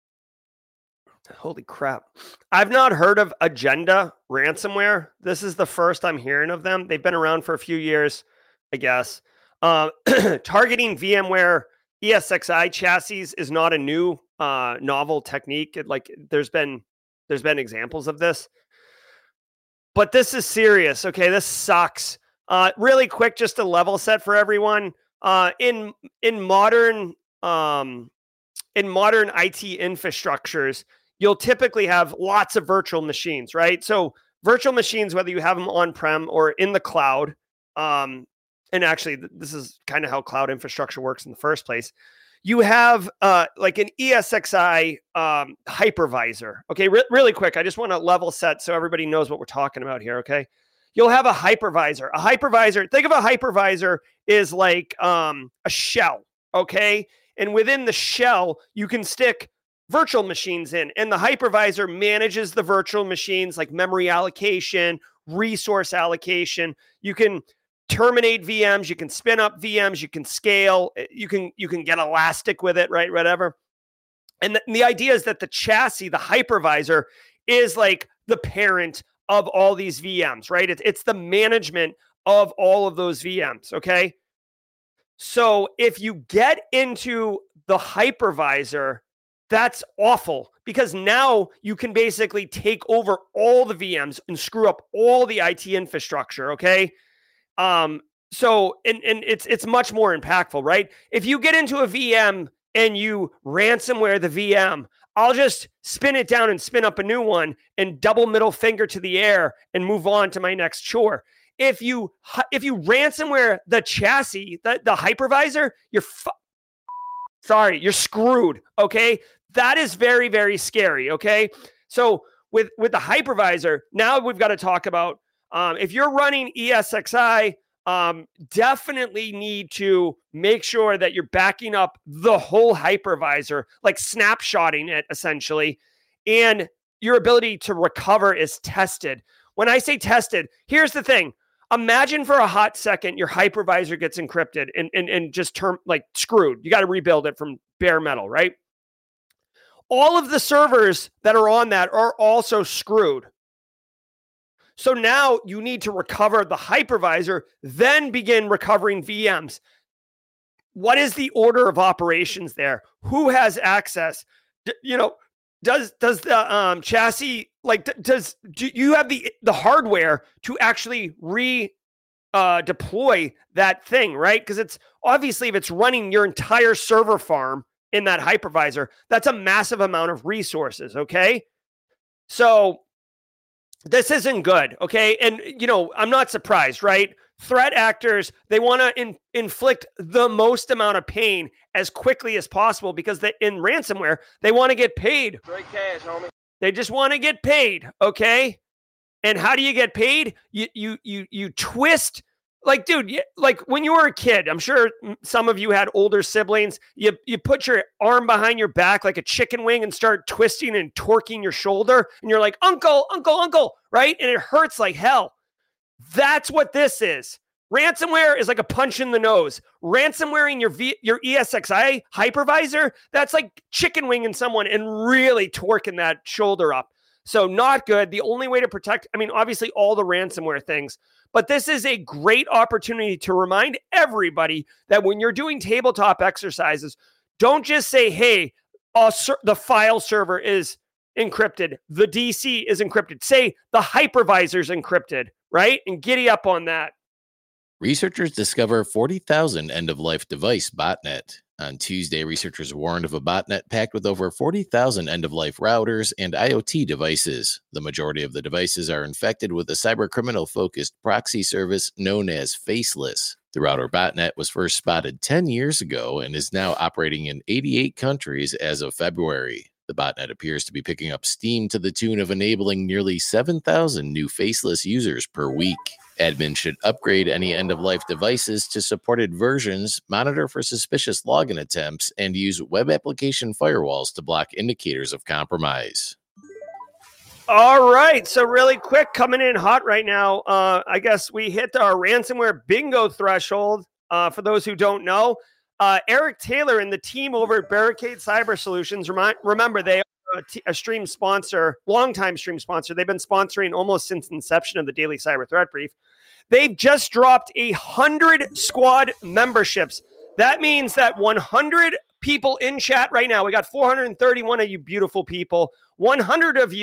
holy crap. I've not heard of Agenda ransomware. This is the first I'm hearing of them. They've been around for a few years, I guess. Uh, targeting VMware E S X i chassis is not a new uh, novel technique. It, like there's been there's been examples of this, but this is serious. Okay, this sucks. Uh, really quick, just a level set for everyone. Uh, in in modern um, in modern I T infrastructures, you'll typically have lots of virtual machines, right? So virtual machines, whether you have them on-prem or in the cloud, um, and actually this is kind of how cloud infrastructure works in the first place. You have uh, like an E S X i um, hypervisor. Okay, Re- really quick, I just want to level set so everybody knows what we're talking about here, okay? You'll have a hypervisor. A hypervisor, think of a hypervisor is like um, a shell, okay? And within the shell, you can stick virtual machines in, and the hypervisor manages the virtual machines like memory allocation, resource allocation. You can terminate V Ms, you can spin up V Ms, you can scale, you can you can get elastic with it, right? Whatever. And the, and the idea is that the chassis, the hypervisor, is like the parent of all these V Ms, right? It's it's the management of all of those V Ms. Okay. So if you get into the hypervisor, that's awful because now you can basically take over all the V Ms and screw up all the I T infrastructure. Okay. Um, so, and, and it's, it's much more impactful, right? If you get into a V M and you ransomware the V M, I'll just spin it down and spin up a new one and double middle finger to the air and move on to my next chore. If you, if you ransomware the chassis, the, the hypervisor, you're fu- sorry, you're screwed. Okay. That is very, very scary. Okay. So with, with the hypervisor, now we've got to talk about, Um, if you're running E S X i, um, definitely need to make sure that you're backing up the whole hypervisor, like snapshotting it essentially, and your ability to recover is tested. When I say tested, here's the thing. Imagine for a hot second your hypervisor gets encrypted and, and, and just term like screwed. You got to rebuild it from bare metal, right? All of the servers that are on that are also screwed. So now you need to recover the hypervisor, then begin recovering V Ms. What is the order of operations there? Who has access? D- you know, does does the um, chassis like d- does do you have the the hardware to actually re uh, deploy that thing, right? Because it's obviously if it's running your entire server farm in that hypervisor, that's a massive amount of resources. Okay, so. This isn't good, okay? And, you know, I'm not surprised, right? Threat actors, they want to in, inflict the most amount of pain as quickly as possible because they, in ransomware, they want to get paid. Straight cash, homie. They just want to get paid, okay? And how do you get paid? You you you you twist. Like, dude, you, like when you were a kid, I'm sure some of you had older siblings. You you put your arm behind your back like a chicken wing and start twisting and torquing your shoulder. And you're like, uncle, uncle, uncle, right? And it hurts like hell. That's what this is. Ransomware is like a punch in the nose. Ransomwaring your v, your E S X i hypervisor, that's like chicken winging someone and really torquing that shoulder up. So not good. The only way to protect, I mean, obviously all the ransomware things, but this is a great opportunity to remind everybody that when you're doing tabletop exercises, don't just say, hey, uh, ser- the file server is encrypted. The D C is encrypted. Say the hypervisor is encrypted, right? And giddy up on that. Researchers discover forty thousand end-of-life device botnet. On Tuesday, researchers warned of a botnet packed with over forty thousand end-of-life routers and IoT devices. The majority of the devices are infected with a cybercriminal-focused proxy service known as Faceless. The router botnet was first spotted ten years ago and is now operating in eighty-eight countries as of February. The botnet appears to be picking up steam to the tune of enabling nearly seven thousand new faceless users per week. Admin should upgrade any end-of-life devices to supported versions, monitor for suspicious login attempts, and use web application firewalls to block indicators of compromise. All right. So really quick, coming in hot right now. Uh, I guess we hit our ransomware bingo threshold. Uh, for those who don't know, uh, Eric Taylor and the team over at Barricade Cyber Solutions, remind, remember, they are a, t- a stream sponsor, longtime stream sponsor. They've been sponsoring almost since inception of the Daily Cyber Threat Brief. They've just dropped a hundred squad memberships. That means that one hundred people in chat right now, we got four hundred thirty-one of you beautiful people. one hundred of you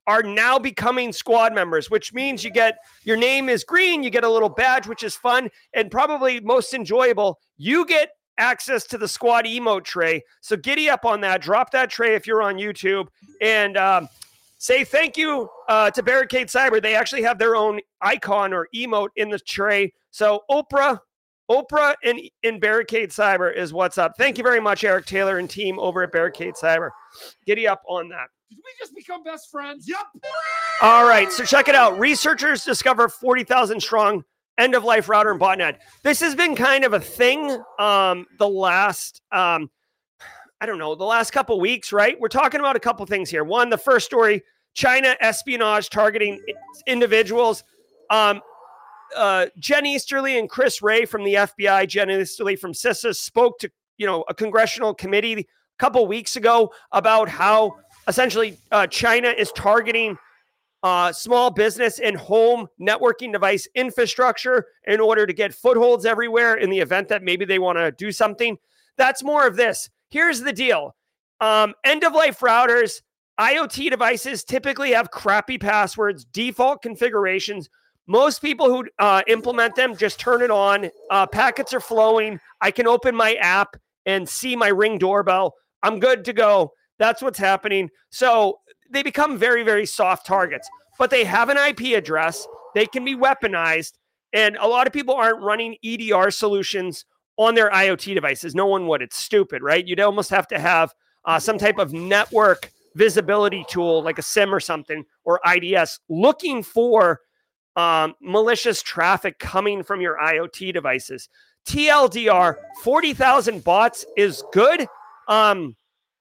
are now becoming squad members, which means you get your name is green, you get a little badge, which is fun and probably most enjoyable. You get access to the squad emote tray. So giddy up on that. Drop that tray if you're on YouTube and um, say thank you uh, to Barricade Cyber. They actually have their own icon or emote in the tray. So Oprah, Oprah and, and Barricade Cyber is what's up. Thank you very much, Eric Taylor and team over at Barricade Cyber. Giddy up on that. Did we just become best friends? Yep. All right, so check it out. Researchers discover forty thousand strong end-of-life router and botnet. This has been kind of a thing um, the last, um, I don't know, the last couple weeks, right? We're talking about a couple things here. One, the first story, China espionage targeting individuals. Um, uh, Jen Easterly and Chris Wray from the F B I, Jen Easterly from CISA, spoke to, you know, a congressional committee a couple weeks ago about how essentially uh, China is targeting uh, small business and home networking device infrastructure in order to get footholds everywhere in the event that maybe they want to do something. That's more of this. Here's the deal. Um, end-of-life routers, IoT devices typically have crappy passwords, default configurations. Most people who uh, implement them just turn it on. Uh, packets are flowing. I can open my app and see my Ring doorbell. I'm good to go. That's what's happening. So they become very, very soft targets, but they have an I P address. They can be weaponized. And a lot of people aren't running E D R solutions on their IoT devices. No one would. It's stupid, right? You'd almost have to have uh, some type of network visibility tool like a SIM or something, or I D S, looking for um, malicious traffic coming from your IoT devices. T L D R, forty thousand bots is good. Um,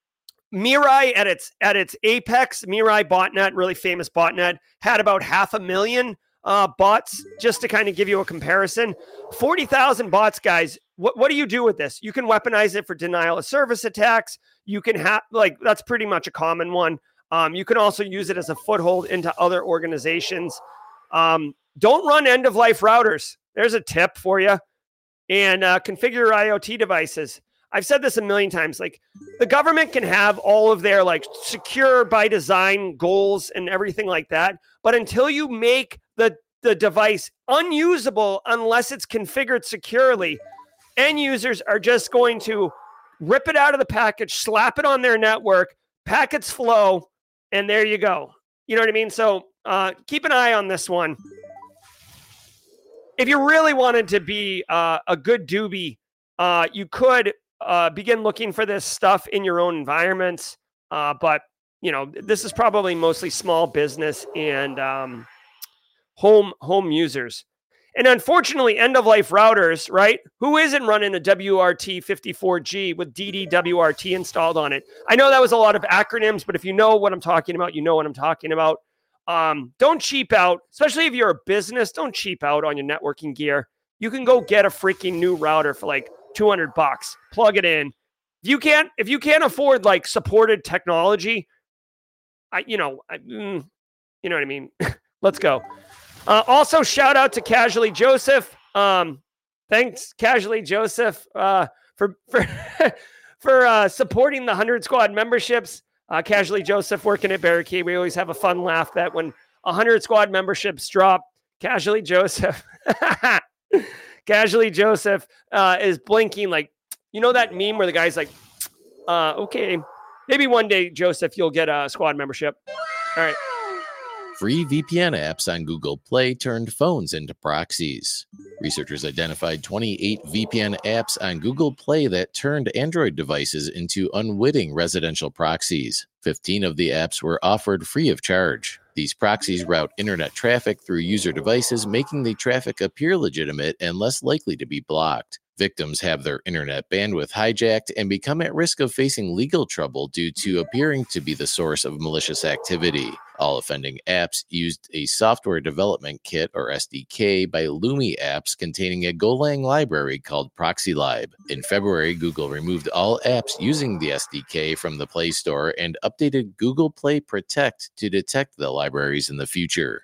Mirai at its at its apex, Mirai botnet, really famous botnet, had about half a million uh, bots, just to kind of give you a comparison. forty thousand bots, guys. What, what do you do with this? You can weaponize it for denial of service attacks. You can have, like, that's pretty much a common one. Um, you can also use it as a foothold into other organizations. Um, don't run end-of-life routers. There's a tip for you. And uh, configure your IoT devices. I've said this a million times. Like, the government can have all of their like secure by design goals and everything like that. But until you make the, the device unusable, unless it's configured securely, end users are just going to rip it out of the package, slap it on their network, packets flow, and there you go. You know what I mean? So uh, keep an eye on this one. If you really wanted to be uh, a good doobie, uh, you could uh, begin looking for this stuff in your own environments. Uh, but, you know, this is probably mostly small business and um, home home users. And unfortunately, end-of-life routers, right? Who isn't running a W R T fifty-four G with D D W R T installed on it? I know that was a lot of acronyms, but if you know what I'm talking about, you know what I'm talking about. Um, don't cheap out, especially if you're a business. Don't cheap out on your networking gear. You can go get a freaking new router for like two hundred bucks. Plug it in. If you can't, if you can't afford like supported technology, I, you know, I, mm, you know what I mean? Let's go. Uh, also, shout out to Casually Joseph. Um, thanks, Casually Joseph, uh, for for for uh, supporting the one hundred Squad memberships. Uh, Casually Joseph working at Barricade. We always have a fun laugh that when one hundred Squad memberships drop, Casually Joseph, Casually Joseph uh, is blinking like, you know that meme where the guy's like, uh, okay, maybe one day, Joseph, you'll get a Squad membership. All right. Free V P N apps on Google Play turned phones into proxies. Researchers identified twenty-eight V P N apps on Google Play that turned Android devices into unwitting residential proxies. fifteen of the apps were offered free of charge. These proxies route internet traffic through user devices, making the traffic appear legitimate and less likely to be blocked. Victims have their internet bandwidth hijacked and become at risk of facing legal trouble due to appearing to be the source of malicious activity. All offending apps used a software development kit, or S D K, by Lumi Apps containing a Golang library called ProxyLib. In February, Google removed all apps using the S D K from the Play Store and updated Google Play Protect to detect the libraries in the future.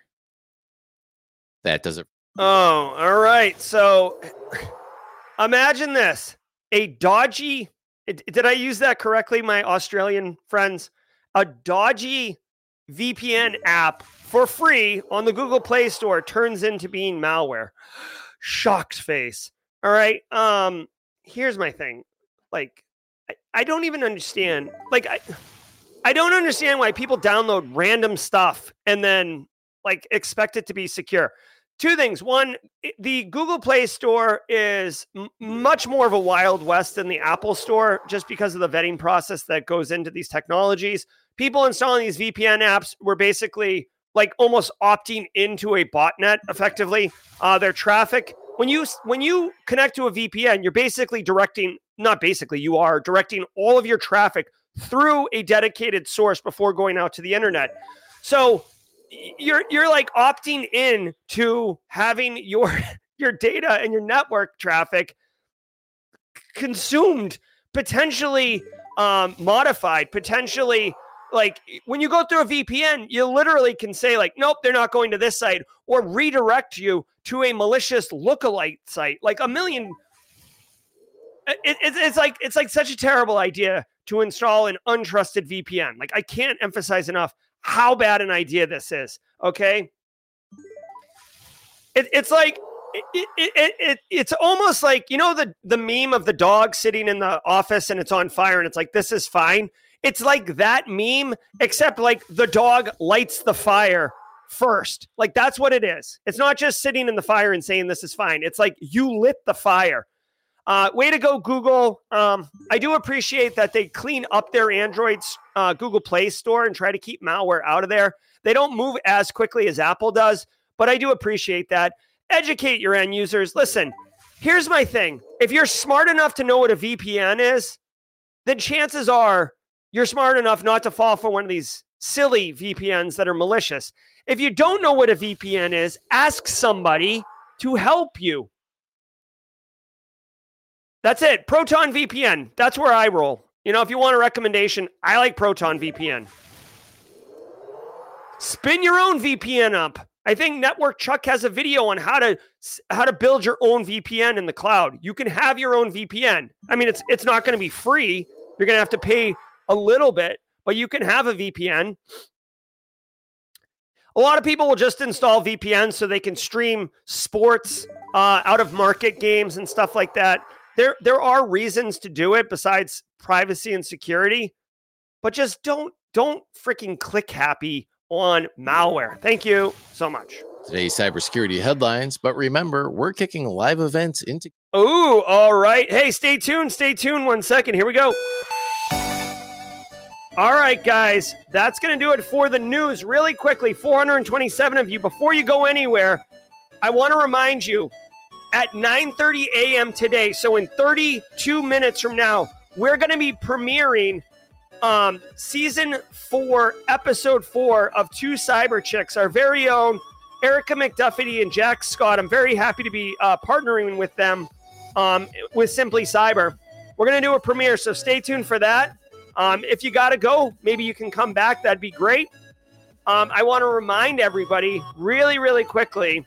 That does it. Oh, all right. So imagine this, a dodgy, did I use that correctly, my Australian friends? A dodgy V P N app for free on the Google Play Store turns into being malware. Shocked face. All right. Um, here's my thing. Like, I, I don't even understand. Like, I, I don't understand why people download random stuff and then like expect it to be secure. Two things. One, the Google Play Store is m- much more of a Wild West than the Apple Store, just because of the vetting process that goes into these technologies. People installing these V P N apps were basically like almost opting into a botnet effectively. Uh, their traffic, when you when you connect to a V P N, you're basically directing, not basically, you are directing all of your traffic through a dedicated source before going out to the internet. So you're you're like opting in to having your your data and your network traffic consumed, potentially um, modified, potentially. Like when you go through a V P N, you literally can say like, nope, they're not going to this site, or redirect you to a malicious lookalike site. Like a million. It, it, it's like it's like such a terrible idea to install an untrusted V P N. Like I can't emphasize enough how bad an idea this is. Okay. It, it's like, it, it, it, it, it's almost like, you know, the, the meme of the dog sitting in the office and it's on fire and it's like, this is fine. It's like that meme, except like the dog lights the fire first. Like that's what it is. It's not just sitting in the fire and saying this is fine. It's like you lit the fire. Uh, way to go, Google. Um, I do appreciate that they clean up their Android's uh, Google Play Store and try to keep malware out of there. They don't move as quickly as Apple does, but I do appreciate that. Educate your end users. Listen, here's my thing. If you're smart enough to know what a V P N is, then chances are you're smart enough not to fall for one of these silly V P Ns that are malicious. If you don't know what a V P N is, ask somebody to help you. That's it. Proton V P N. That's where I roll. You know, if you want a recommendation, I like Proton V P N. Spin your own V P N up. I think Network Chuck has a video on how to how to build your own V P N in the cloud. You can have your own V P N. I mean, it's it's not going to be free. You're going to have to pay a little bit, but you can have a V P N. A lot of people will just install V P Ns so they can stream sports, uh, out of market games and stuff like that. There, there are reasons to do it besides privacy and security, but just don't, don't freaking click happy on malware. Thank you so much. Today's cybersecurity headlines, but remember, we're kicking live events into. Oh, all right. Hey, stay tuned. Stay tuned. One second. Here we go. All right, guys, that's going to do it for the news. Really quickly, four hundred twenty-seven of you. Before you go anywhere, I want to remind you, at nine thirty a.m. today, so in thirty-two minutes from now, we're going to be premiering um, season four, episode four of Two Cyber Chicks, our very own Erica McDuffie and Jack Scott. I'm very happy to be uh, partnering with them um, with Simply Cyber. We're going to do a premiere, so stay tuned for that. Um, if you got to go, maybe you can come back. That'd be great. Um, I want to remind everybody really, really quickly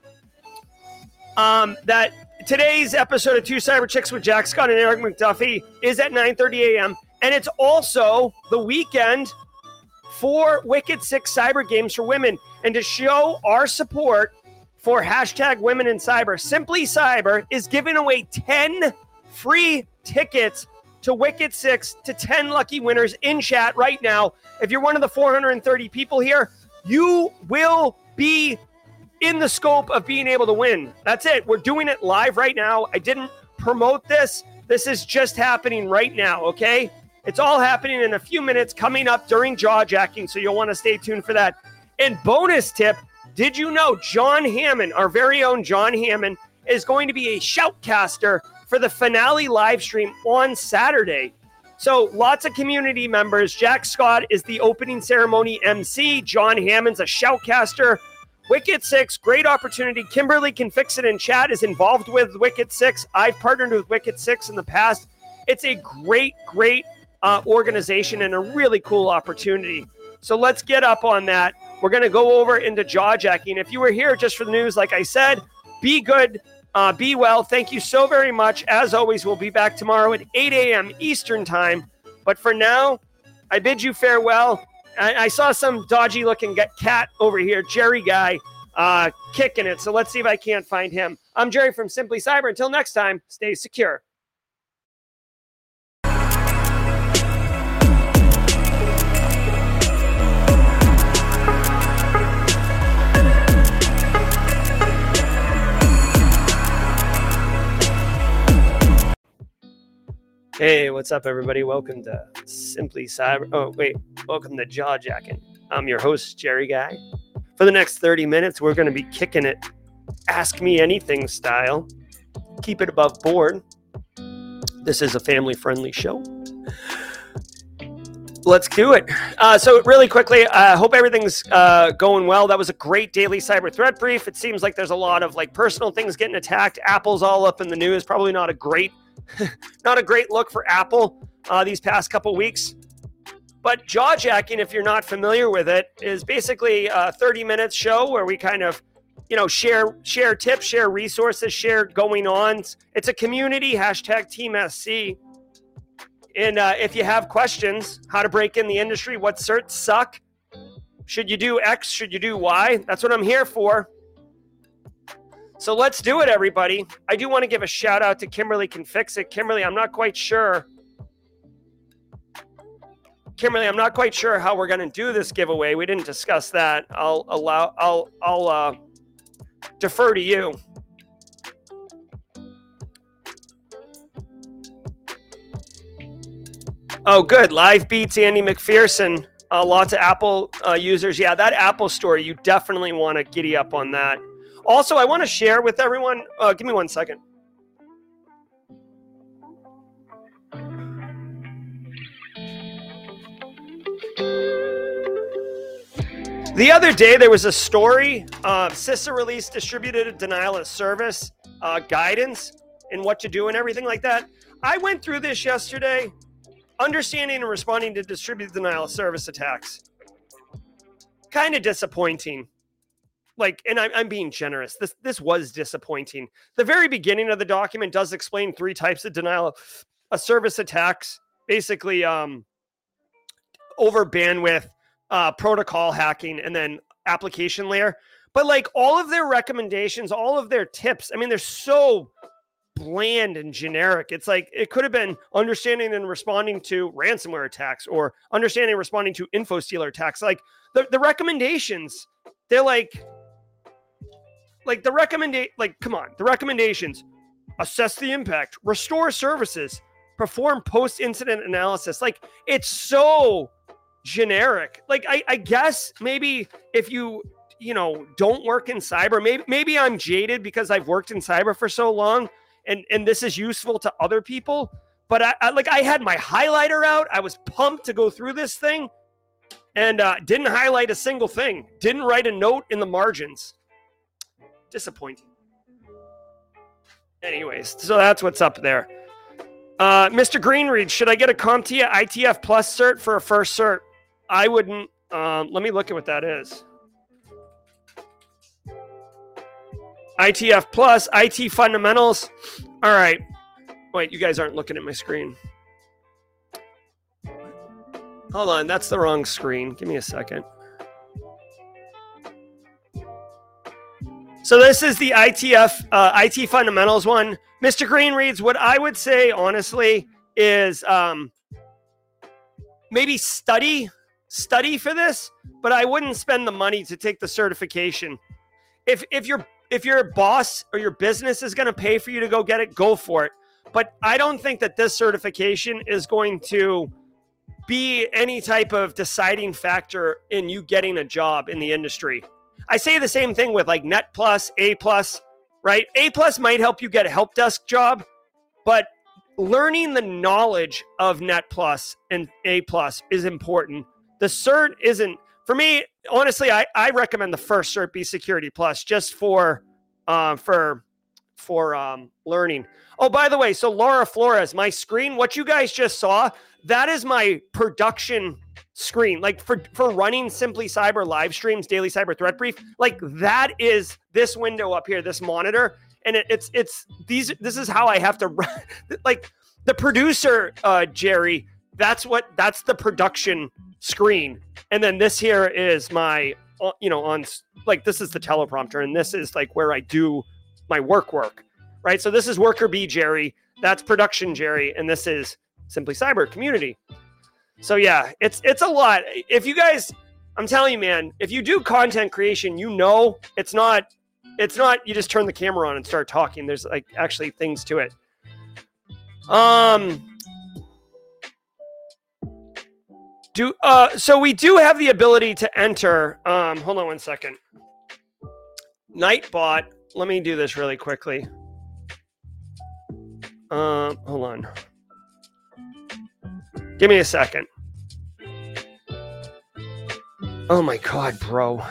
um, that today's episode of Two Cyber Chicks with Jack Scott and Eric McDuffie is at nine thirty a.m. And it's also the weekend for Wicked Six Cyber Games for Women. And to show our support for hashtag Women in Cyber, Simply Cyber is giving away ten free tickets to Wicked Six to ten lucky winners in chat right now. If you're one of the four hundred thirty people here, you will be in the scope of being able to win. That's it. We're doing it live right now. I didn't promote this. This is just happening right now, okay? It's all happening in a few minutes coming up during jaw jacking, so you'll want to stay tuned for that. And bonus tip, did you know John Hammond, our very own John Hammond, is going to be a shoutcaster for the finale live stream on Saturday? So lots of community members. Jack Scott is the opening ceremony M C. John Hammond's a shoutcaster. Wicked Six, great opportunity. Kimberly Can Fix It in chat is involved with Wicked Six. I've partnered with Wicked Six in the past. It's a great, great uh, organization and a really cool opportunity. So let's get up on that. We're going to go over into jaw jacking. If you were here just for the news, like I said, be good, uh, be well. Thank you so very much. As always, we'll be back tomorrow at eight a.m. Eastern time. But for now, I bid you farewell. I, I saw some dodgy looking cat over here, Jerry guy, uh, kicking it. So let's see if I can't find him. I'm Jerry from Simply Cyber. Until next time, stay secure. Hey, what's up, everybody? Welcome to Simply Cyber. Oh, wait. Welcome to Jaw Jacking. I'm your host, Jerry Guy. For the next thirty minutes, we're going to be kicking it Ask Me Anything style. Keep it above board. This is a family-friendly show. Let's do it. Uh, so really quickly, I uh, hope everything's uh, going well. That was a great daily cyber threat brief. It seems like there's a lot of like personal things getting attacked. Apple's all up in the news. Probably not a great Not a great look for Apple uh, these past couple weeks. But Jaw Jacking, if you're not familiar with it, is basically a thirty minute show where we kind of, you know, share share tips, share resources, share going ons. It's a community, hashtag Team S C. And uh, if you have questions, how to break in the industry, what certs suck, should you do X, should you do Y? That's what I'm here for. So let's do it, everybody. I do want to give a shout out to Kimberly Can Fix It. Kimberly, I'm not quite sure. Kimberly, I'm not quite sure how we're going to do this giveaway. We didn't discuss that. I'll allow. I'll. I'll uh, defer to you. Oh, good. Live Beats, Andy McPherson. Uh, lots of Apple uh, users. Yeah, that Apple store. You definitely want to giddy up on that. Also, I want to share with everyone, uh, give me one second. The other day, there was a story, uh, CISA released distributed denial of service uh, guidance and what to do and everything like that. I went through this yesterday, understanding and responding to distributed denial of service attacks. Kind of disappointing. Like, and I'm, I'm being generous. This this was disappointing. The very beginning of the document does explain three types of denial of service attacks. Basically, um, over bandwidth, uh, protocol hacking, and then application layer. But like all of their recommendations, all of their tips, I mean, they're so bland and generic. It's like it could have been understanding and responding to ransomware attacks or understanding and responding to info stealer attacks. Like the, the recommendations, they're like, Like the recommendation, like, come on, the recommendations, assess the impact, restore services, perform post-incident analysis. Like, it's so generic. Like, I, I guess maybe if you, you know, don't work in cyber, maybe, maybe I'm jaded because I've worked in cyber for so long and, and this is useful to other people. But I, I like, I had my highlighter out. I was pumped to go through this thing and uh, didn't highlight a single thing. Didn't write a note in the margins. Disappointing. Anyways, so that's what's up there. Uh, Mister Greenreed, should I get a CompTIA I T F Plus cert for a first cert? I wouldn't. Um, let me look at what that is. I T F Plus, I T Fundamentals. All right. Wait, you guys aren't looking at my screen. Hold on, that's the wrong screen. Give me a second. So this is the I T F, uh, I T Fundamentals one. Mister Green reads, what I would say, honestly, is um, maybe study, study for this, but I wouldn't spend the money to take the certification. If if your if your boss or your business is going to pay for you to go get it, go for it. But I don't think that this certification is going to be any type of deciding factor in you getting a job in the industry. I say the same thing with like Net Plus, A Plus, right? A Plus might help you get a help desk job, but learning the knowledge of Net Plus and A Plus is important. The cert isn't, for me, honestly, I, I recommend the first cert be Security Plus just for uh, for for um, learning. Oh, by the way, so Laura Flores, my screen, what you guys just saw, that is my production screen. Like for, for running Simply Cyber live streams, Daily Cyber Threat Brief, like that is this window up here, this monitor. And it, it's, it's these, this is how I have to run. Like the producer, uh, Jerry, that's what, that's the production screen. And then this here is my, you know, on like, this is the teleprompter, and this is like where I do my work work, right? So this is worker B Jerry, that's production Jerry, and this is Simply Cyber community. So yeah, it's, it's a lot. If you guys, I'm telling you, man, if you do content creation, you know, it's not, it's not, you just turn the camera on and start talking. There's like actually things to it. Um, Do uh, so we do have the ability to enter. Um, hold on one second. Nightbot. Let me do this really quickly. Um, hold on. Give me a second. Oh my God, bro.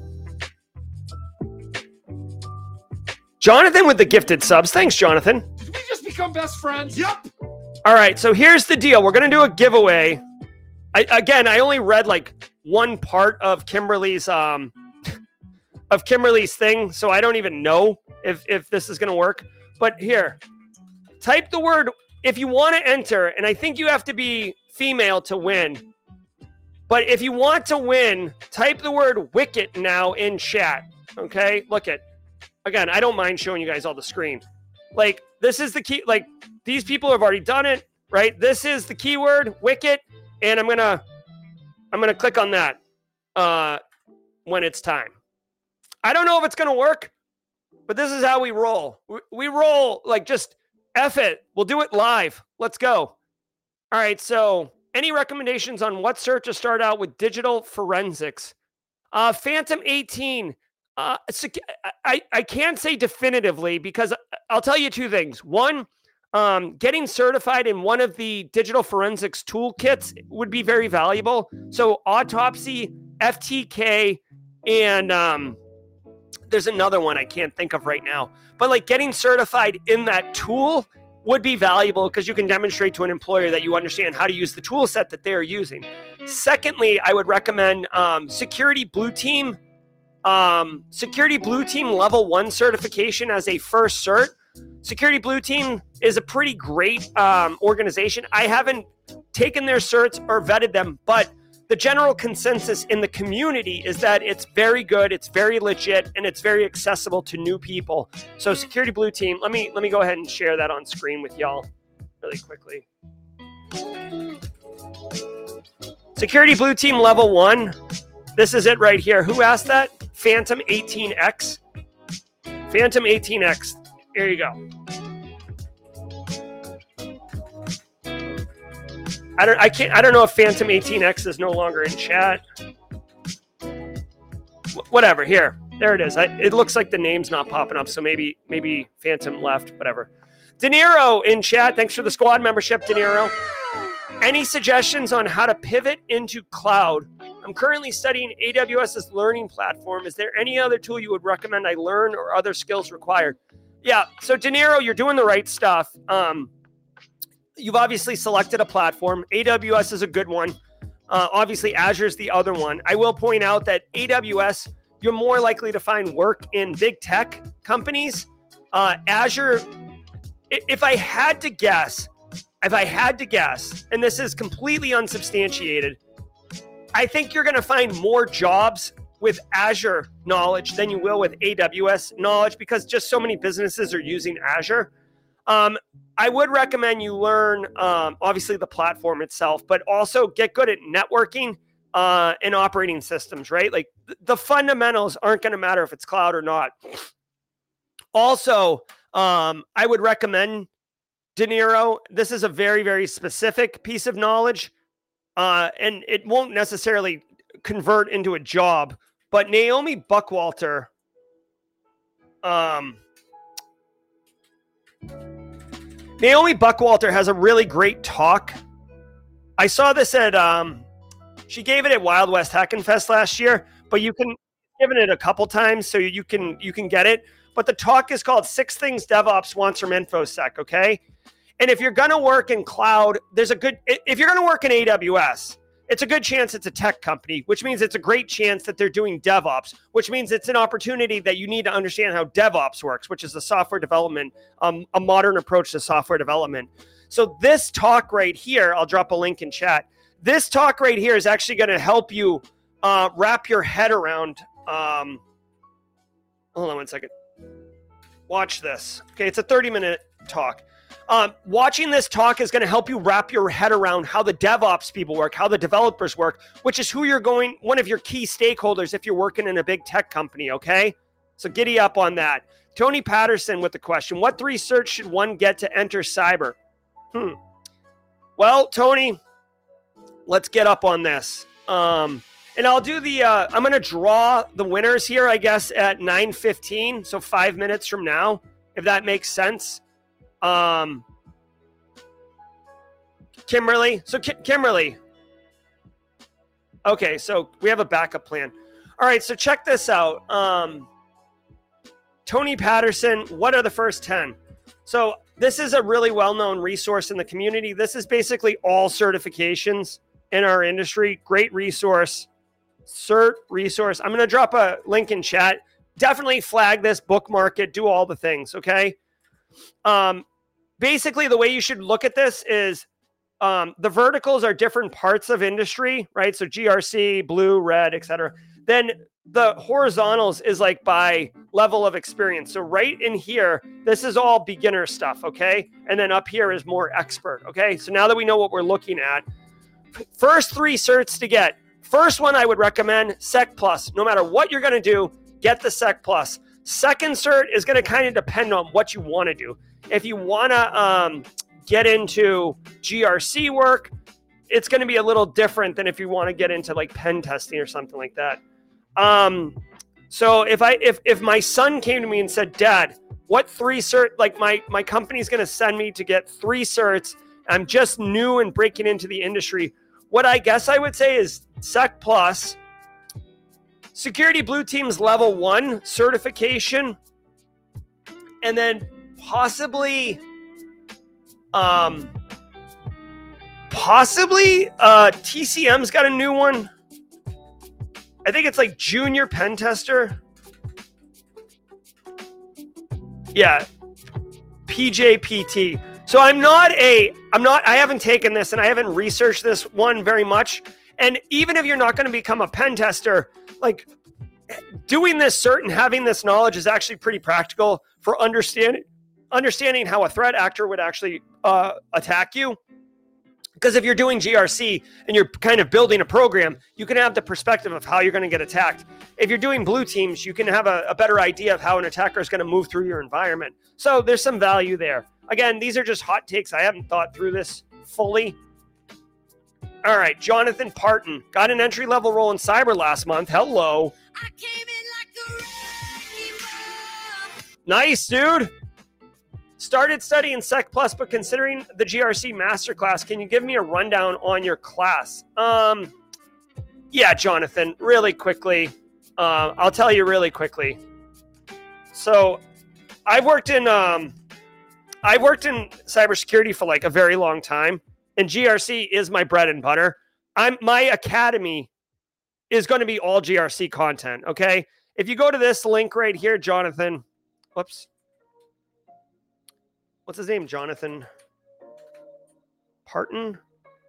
Jonathan with the gifted subs. Thanks, Jonathan. Did we just become best friends? Yep. All right, so here's the deal. We're going to do a giveaway. I, again, I only read like one part of Kimberly's um, of Kimberly's thing, so I don't even know if, if this is going to work. But here, type the word if you want to enter, and I think you have to be female to win. But if you want to win, type the word Wicket now in chat. Okay, look at. Again, I don't mind showing you guys all the screen. Like, this is the key. Like, these people have already done it, right? This is the keyword Wicket. And I'm gonna, I'm gonna click on that uh, when it's time. I don't know if it's gonna work, but this is how we roll. We, we roll like just F it. We'll do it live. Let's go. All right. So, any recommendations on what search to start out with digital forensics? Uh, Phantom eighteen. Uh, I I can't say definitively because I'll tell you two things. One. Um, getting certified in one of the digital forensics toolkits would be very valuable. So Autopsy, F T K, and um, there's another one I can't think of right now. But like getting certified in that tool would be valuable because you can demonstrate to an employer that you understand how to use the tool set that they're using. Secondly, I would recommend um, Security Blue Team, um, Security Blue Team Level One certification as a first cert. Security Blue Team is a pretty great um, organization. I haven't taken their certs or vetted them, but the general consensus in the community is that it's very good, it's very legit, and it's very accessible to new people. So Security Blue Team, let me let me go ahead and share that on screen with y'all really quickly. Security Blue Team Level one. This is it right here. Who asked that? Phantom eighteen X. Phantom eighteen X. Here you go. I don't. I can't. I don't know if Phantom eighteen X is no longer in chat. Wh- whatever. Here, there it is. I, it looks like the name's not popping up, so maybe maybe Phantom left. Whatever. De Niro in chat. Thanks for the squad membership, De Niro. Any suggestions on how to pivot into cloud? I'm currently studying AWS's learning platform. Is there any other tool you would recommend I learn or other skills required? Yeah, so De Niro, you're doing the right stuff. Um, you've obviously selected a platform. A W S is a good one. Uh, obviously, Azure is the other one. I will point out that A W S, you're more likely to find work in big tech companies. Uh, Azure, if I had to guess, if I had to guess, and this is completely unsubstantiated, I think you're going to find more jobs with Azure knowledge than you will with A W S knowledge because just so many businesses are using Azure. Um, I would recommend you learn, um, obviously, the platform itself, but also get good at networking uh, and operating systems, right? Like th- the fundamentals aren't going to matter if it's cloud or not. Also, um, I would recommend De Niro. This is a very, very specific piece of knowledge, uh, and it won't necessarily convert into a job. But Naomi Buckwalter, um, Naomi Buckwalter has a really great talk. I saw this at, um, she gave it at Wild West Hackin' Fest last year, but you can, given it a couple times so you can, you can get it. But the talk is called Six Things DevOps Wants from InfoSec, okay? And if you're going to work in cloud, there's a good, if you're going to work in A W S, it's a good chance it's a tech company, which means it's a great chance that they're doing DevOps, which means it's an opportunity that you need to understand how DevOps works, which is the software development, um, a modern approach to software development. So this talk right here, I'll drop a link in chat. This talk right here is actually going to help you uh, wrap your head around. Um, hold on one second. Watch this. Okay, it's a thirty minute talk. Um, watching this talk is going to help you wrap your head around how the DevOps people work, how the developers work, which is who you're going, one of your key stakeholders if you're working in a big tech company, okay? So giddy up on that. Tony Patterson with the question, what three certs should one get to enter cyber? Hmm. Well, Tony, let's get up on this. Um, and I'll do the, uh, I'm going to draw the winners here, I guess, at nine fifteen, so five minutes from now, if that makes sense. Um, Kimberly. So Ki- Kimberly. Okay, so we have a backup plan. All right, so check this out. Um, Tony Patterson, what are the first ten? So this is a really well-known resource in the community. This is basically all certifications in our industry. Great resource. Cert resource. I'm going to drop a link in chat. Definitely flag this, bookmark it, do all the things, okay? Um, basically, the way you should look at this is um, the verticals are different parts of industry, right? So G R C, blue, red, et cetera. Then the horizontals is like by level of experience. So right in here, this is all beginner stuff, okay? And then up here is more expert, okay? So now that we know what we're looking at, first three certs to get. First one I would recommend, Sec Plus. No matter what you're going to do, get the Sec Plus. Second cert is going to kind of depend on what you want to do. If you want to um, get into G R C work, it's going to be a little different than if you want to get into like pen testing or something like that. Um, so if I if if my son came to me and said, "Dad, what three cert? Like my my company's going to send me to get three certs. I'm just new and breaking into the industry." What I guess I would say is Sec Plus. Security Blue Team's level one certification, and then possibly, um, possibly uh, T C M's got a new one. I think it's like junior pen tester. Yeah, P J P T. So I'm not a, I'm not, I haven't taken this and I haven't researched this one very much. And even if you're not going to become a pen tester, like doing this cert and having this knowledge is actually pretty practical for understanding understanding how a threat actor would actually uh, attack you. Because if you're doing G R C and you're kind of building a program, you can have the perspective of how you're going to get attacked. If you're doing blue teams, you can have a, a better idea of how an attacker is going to move through your environment. So there's some value there. Again, these are just hot takes. I haven't thought through this fully. All right, Jonathan Parton got an entry-level role in cyber last month. Hello. I came in like a wrecking ball. Nice, dude. Started studying Sec Plus, but considering the G R C masterclass, can you give me a rundown on your class? Um, yeah, Jonathan, really quickly. Uh, I'll tell you really quickly. So I've worked in um, I've worked in cybersecurity for like a very long time. And G R C is my bread and butter. I'm my academy is going to be all G R C content. Okay. If you go to this link right here, Jonathan, whoops. What's his name? Jonathan Parton.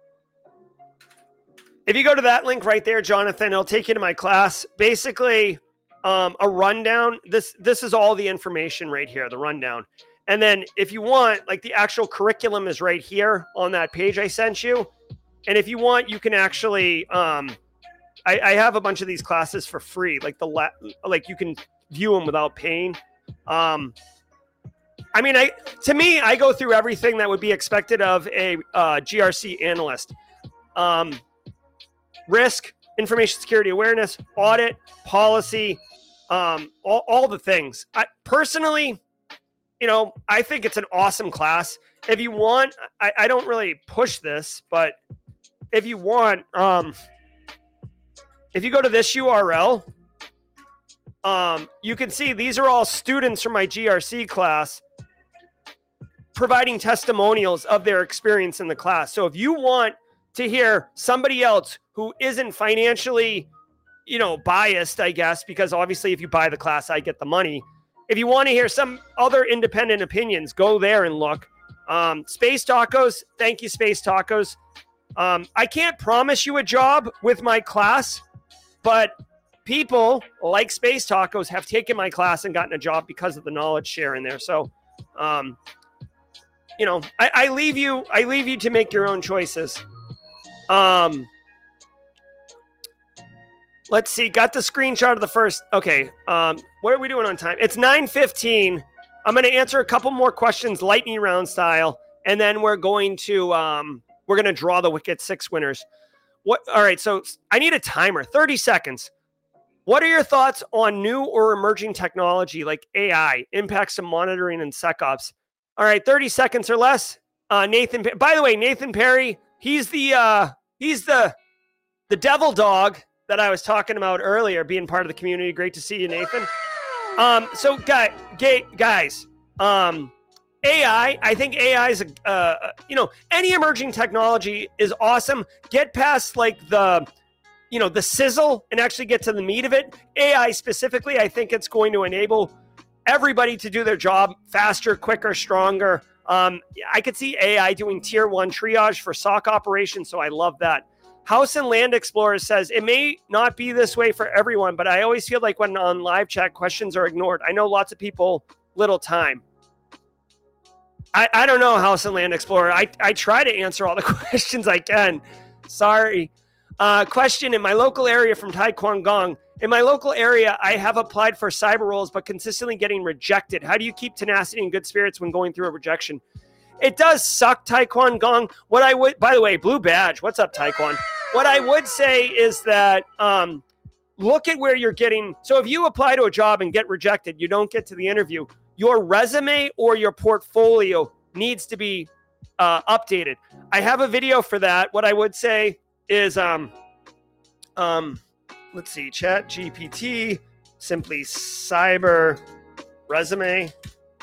If you go to that link right there, Jonathan, it'll take you to my class. Basically, um, a rundown. This, this is all the information right here, the rundown. And then if you want, like the actual curriculum is right here on that page I sent you. And if you want, you can actually, um, I, I have a bunch of these classes for free. Like the, la- like you can view them without paying. Um, I mean, I, to me, I go through everything that would be expected of a uh, G R C analyst. Um, risk, information security awareness, audit, policy, um, all, all the things. I, personally, you know, I think it's an awesome class. If you want, I, I don't really push this, but if you want, um, if you go to this U R L, um, you can see these are all students from my G R C class providing testimonials of their experience in the class. So if you want to hear somebody else who isn't financially, you know, biased, I guess, because obviously if you buy the class, I get the money. If you want to hear some other independent opinions, go there and look. Um, Space Tacos, thank you, Space Tacos. Um, I can't promise you a job with my class, but people like Space Tacos have taken my class and gotten a job because of the knowledge share in there. So, um, you know, I, I leave you, I leave you to make your own choices. Um, let's see. Got the screenshot of the first. Okay. Um, what are we doing on time? It's nine fifteen. I'm going to answer a couple more questions, lightning round style, and then we're going to um, we're going to draw the Wicked Six winners. What? All right. So I need a timer. thirty seconds. What are your thoughts on new or emerging technology like A I impacts to monitoring and SecOps? All right, thirty seconds or less. Uh, Nathan. By the way, Nathan Perry. He's the uh, he's the the devil dog that I was talking about earlier, being part of the community. Great to see you, Nathan. Um, so, guy, gay, guys, um, A I. I think A I is a uh, you know, any emerging technology is awesome. Get past like the you know, the sizzle and actually get to the meat of it. A I specifically, I think it's going to enable everybody to do their job faster, quicker, stronger. Um, I could see A I doing tier one triage for S O C operations, so I love that. House and Land Explorer says, it may not be this way for everyone, but I always feel like when on live chat, questions are ignored. I know lots of people, little time. I, I don't know, House and Land Explorer. I, I try to answer all the questions I can. Sorry. Uh, question, in my local area from Tai Kwon Gong. In my local area, I have applied for cyber roles, but consistently getting rejected. How do you keep tenacity and good spirits when going through a rejection? It does suck, Tai Kwon Gong. What I would, by the way, blue badge. What's up, Tai Kwon? What I would say is that um, look at where you're getting. So if you apply to a job and get rejected, you don't get to the interview. Your resume or your portfolio needs to be uh, updated. I have a video for that. What I would say is, um, um, let's see, Chat G P T, Simply Cyber resume.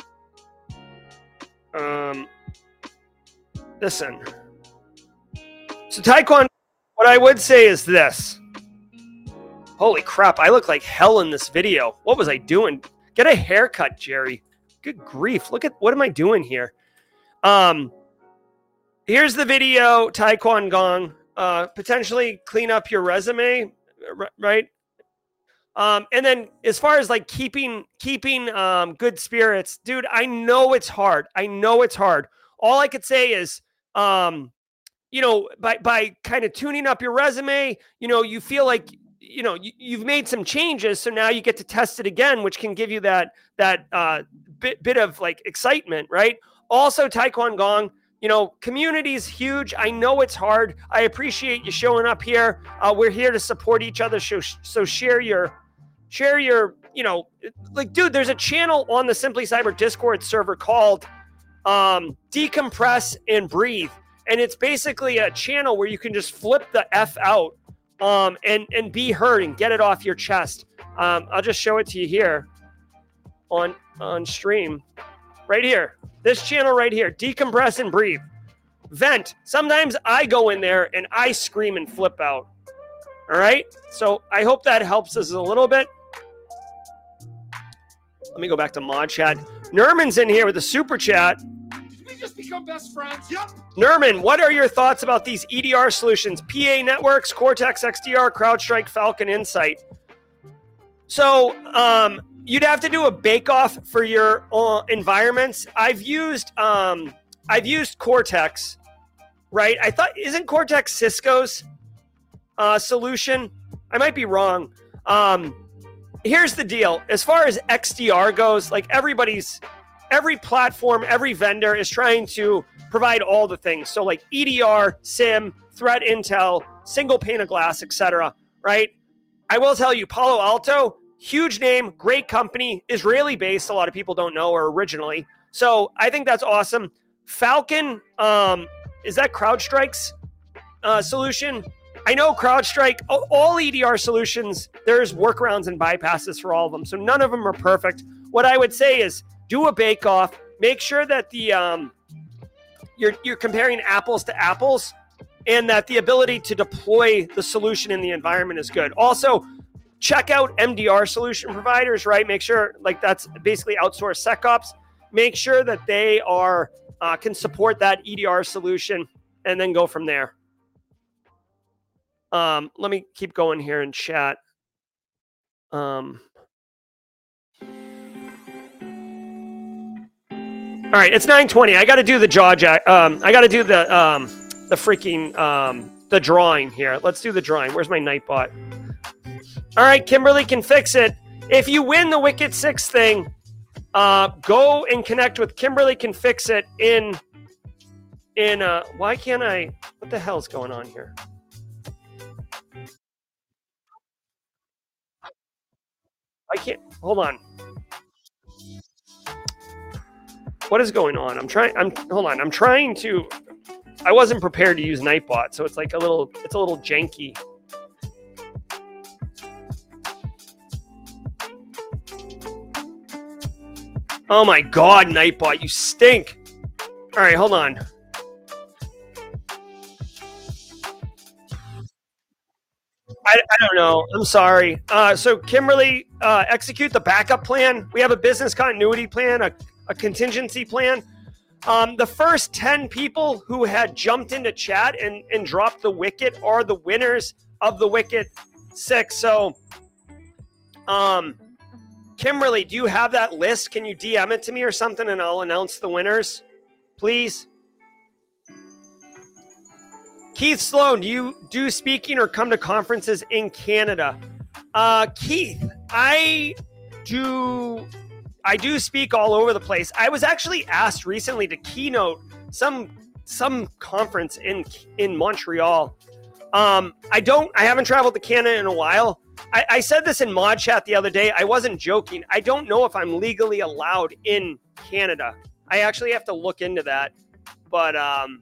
Um, listen. So Taekwondo, what I would say is this. Holy crap, I look like hell in this video. What was I doing? Get a haircut, Jerry. Good grief. Look at, what am I doing here? Um, here's the video, Taekwondo Gong. Uh, potentially clean up your resume, right? Um, and then as far as like keeping keeping um, good spirits, dude, I know it's hard. I know it's hard. All I could say is, um, you know, by by kind of tuning up your resume, you know, you feel like, you know, you, you've made some changes, so now you get to test it again, which can give you that that uh, bit bit of like excitement, right? Also, Taekwondo Gong. You know, community is huge. I know it's hard. I appreciate you showing up here. Uh, we're here to support each other. So, so share your, share your, you know, like, dude, there's a channel on the Simply Cyber Discord server called um, Decompress and Breathe. And it's basically a channel where you can just flip the F out um, and, and be heard and get it off your chest. Um, I'll just show it to you here on, on stream. Right here. This channel right here. Decompress and breathe. Vent. Sometimes I go in there and I scream and flip out. All right? So I hope that helps us a little bit. Let me go back to mod chat. Nerman's in here with a super chat. Did we just become best friends? Yep. Nerman, what are your thoughts about these E D R solutions? P A Networks, Cortex X D R, CrowdStrike, Falcon Insight. So, um... you'd have to do a bake-off for your uh, environments. I've used um, I've used Cortex, right? I thought, isn't Cortex Cisco's uh, solution? I might be wrong. Um, here's the deal. As far as X D R goes, like everybody's, every platform, every vendor is trying to provide all the things. So like E D R, SIEM, threat intel, single pane of glass, et cetera, right? I will tell you, Palo Alto, huge name, great company, Israeli-based. A lot of people don't know, or originally. So I think that's awesome. Falcon, um, is that CrowdStrike's uh, solution? I know CrowdStrike, all E D R solutions, there's workarounds and bypasses for all of them. So none of them are perfect. What I would say is do a bake-off. Make sure that the um, you're you're comparing apples to apples, and that the ability to deploy the solution in the environment is good. Also, check out M D R solution providers, right? Make sure, like that's basically outsourced SecOps. Make sure that they are uh, can support that E D R solution, and then go from there. Um, let me keep going here in chat. Um, all right, it's nine twenty. I got to do the jaw jack. Um, I got to do the um, the freaking um, the drawing here. Let's do the drawing. Where's my Nightbot? All right, Kimberly can fix it. If you win the Wicket Six thing, uh, go and connect with Kimberly can fix it in in. Uh, why can't I? What the hell's going on here? I can't. Hold on. What is going on? I'm trying. I'm hold on. I'm trying to. I wasn't prepared to use Nightbot, so it's like a little. It's a little janky. Oh my God, Nightbot, you stink. All right, hold on. I, I don't know. I'm sorry. Uh, so, Kimberly, uh, execute the backup plan. We have a business continuity plan, a, a contingency plan. Um, the first ten people who had jumped into chat and, and dropped the Wicket are the winners of the Wicket Six. So, um, Kimberly, do you have that list? Can you D M it to me or something, and I'll announce the winners, please? Keith Sloan, do you do speaking or come to conferences in Canada? Uh, Keith, I do. I do speak all over the place. I was actually asked recently to keynote some some conference in in Montreal. Um, I don't. I haven't traveled to Canada in a while. I, I said this in Mod Chat the other day. I wasn't joking. I don't know if I'm legally allowed in Canada. I actually have to look into that. But um,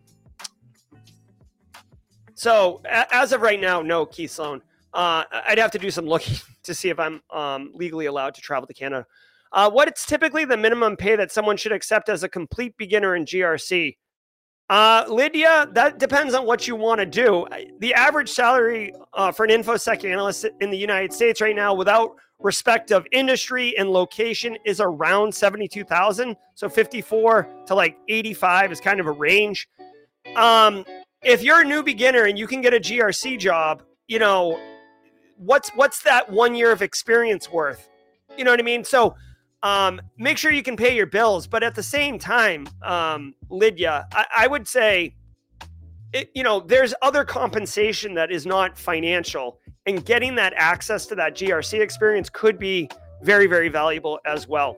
so a, as of right now, no, Keith Sloan. Uh, I'd have to do some looking to see if I'm um, legally allowed to travel to Canada. Uh, what's typically the minimum pay that someone should accept as a complete beginner in G R C? Uh, Lydia, that depends on what you want to do. The average salary uh, for an InfoSec analyst in the United States right now, without respect of industry and location, is around seventy-two thousand. So fifty-four to like eighty-five is kind of a range. Um, if you're a new beginner and you can get a G R C job, you know, what's what's that one year of experience worth? You know what I mean? So Um, make sure you can pay your bills, but at the same time, um, Lydia, I, I would say, it, you know, there's other compensation that is not financial, and getting that access to that G R C experience could be very, very valuable as well.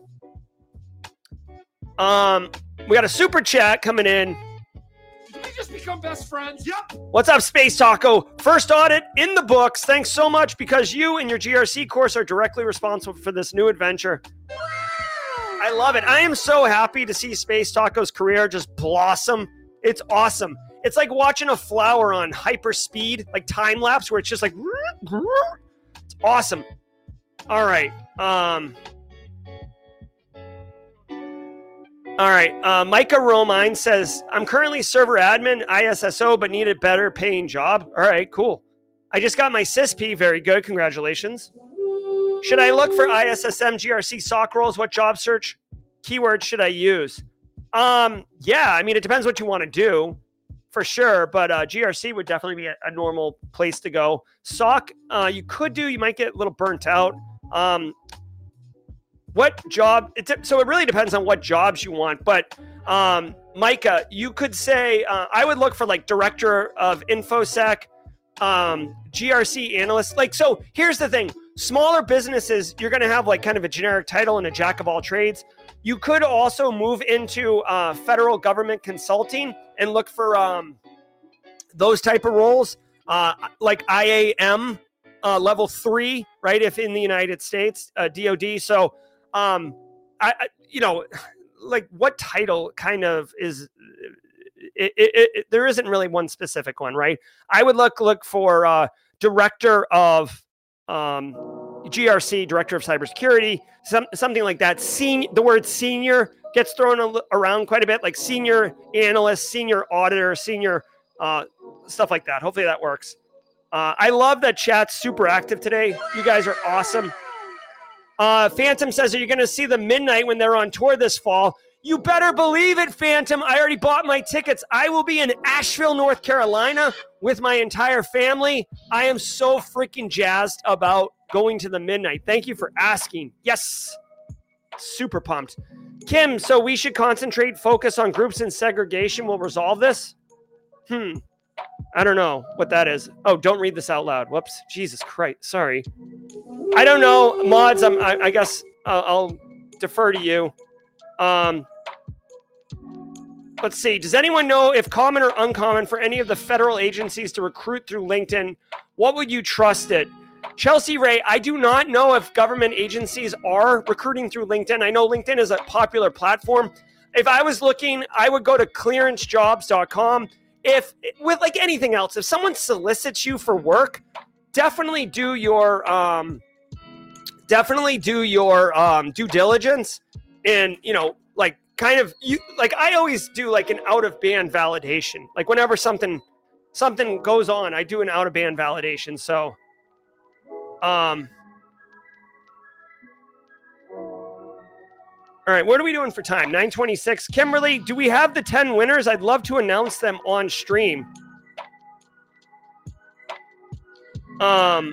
Um, we got a super chat coming in. Did we just become best friends? Yep. What's up, Space Taco? First audit in the books. Thanks so much, because you and your G R C course are directly responsible for this new adventure. I love it. I am so happy to see Space Taco's career just blossom. It's awesome. It's like watching a flower on hyper speed, like time lapse, where it's just like, it's awesome. All right. Um, all right. Uh, Micah Romine says, I'm currently server admin, I S S O, but need a better paying job. All right, cool. I just got my S I S P. Very good. Congratulations. Should I look for I S S M, G R C, S O C roles? What job search keywords should I use? Um, yeah, I mean, it depends what you want to do, for sure. But uh, G R C would definitely be a, a normal place to go. S O C, uh, you could do. You might get a little burnt out. Um, what job? It, so it really depends on what jobs you want. But um, Micah, you could say, uh, I would look for like director of InfoSec, um, G R C analyst. Like, so here's the thing. Smaller businesses, you're going to have like kind of a generic title and a jack of all trades. You could also move into uh, federal government consulting and look for um, those type of roles, uh, like I A M uh, level three, right? If in the United States, uh, D O D. So, um, I, I, you know, like what title kind of is? It, it, it, there isn't really one specific one, right? I would look look for uh, director of um, G R C, director of cybersecurity, some, something like that. Senior, the word senior gets thrown a, around quite a bit, like senior analyst, senior auditor, senior uh, stuff like that. Hopefully that works. Uh, I love that chat's super active today. You guys are awesome. Uh, Phantom says, are you going to see the Midnight when they're on tour this fall? You better believe it, Phantom. I already bought my tickets. I will be in Asheville, North Carolina with my entire family. I am so freaking jazzed about going to the Midnight. Thank you for asking. Yes. Super pumped. Kim, so we should concentrate, focus on groups and segregation will resolve this? Hmm. I don't know what that is. Oh, don't read this out loud. Whoops. Jesus Christ. Sorry. I don't know. Mods, I'm, I, I guess uh, I'll defer to you. Um, let's see. Does anyone know if common or uncommon for any of the federal agencies to recruit through LinkedIn? What would you trust it? Chelsea Ray, I do not know if government agencies are recruiting through LinkedIn. I know LinkedIn is a popular platform. If I was looking, I would go to clearance jobs dot com. If, with like anything else, if someone solicits you for work, definitely do your, um, definitely do your um, due diligence and, you know, like kind of, you like I always do like an out of band validation. Like whenever something, something goes on, I do an out of band validation. So, um, all right, what are we doing for time? nine twenty-six. Kimberly, do we have the ten winners? I'd love to announce them on stream. Um,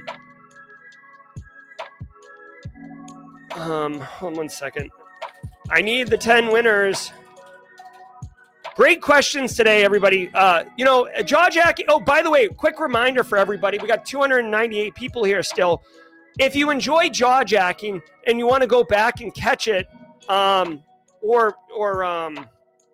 um, hold on one second. I need the ten winners. Great questions today, everybody. Uh, you know, jaw jacking. Oh, by the way, quick reminder for everybody. We got two hundred ninety-eight people here still. If you enjoy jaw jacking and you want to go back and catch it, um, or, or, um,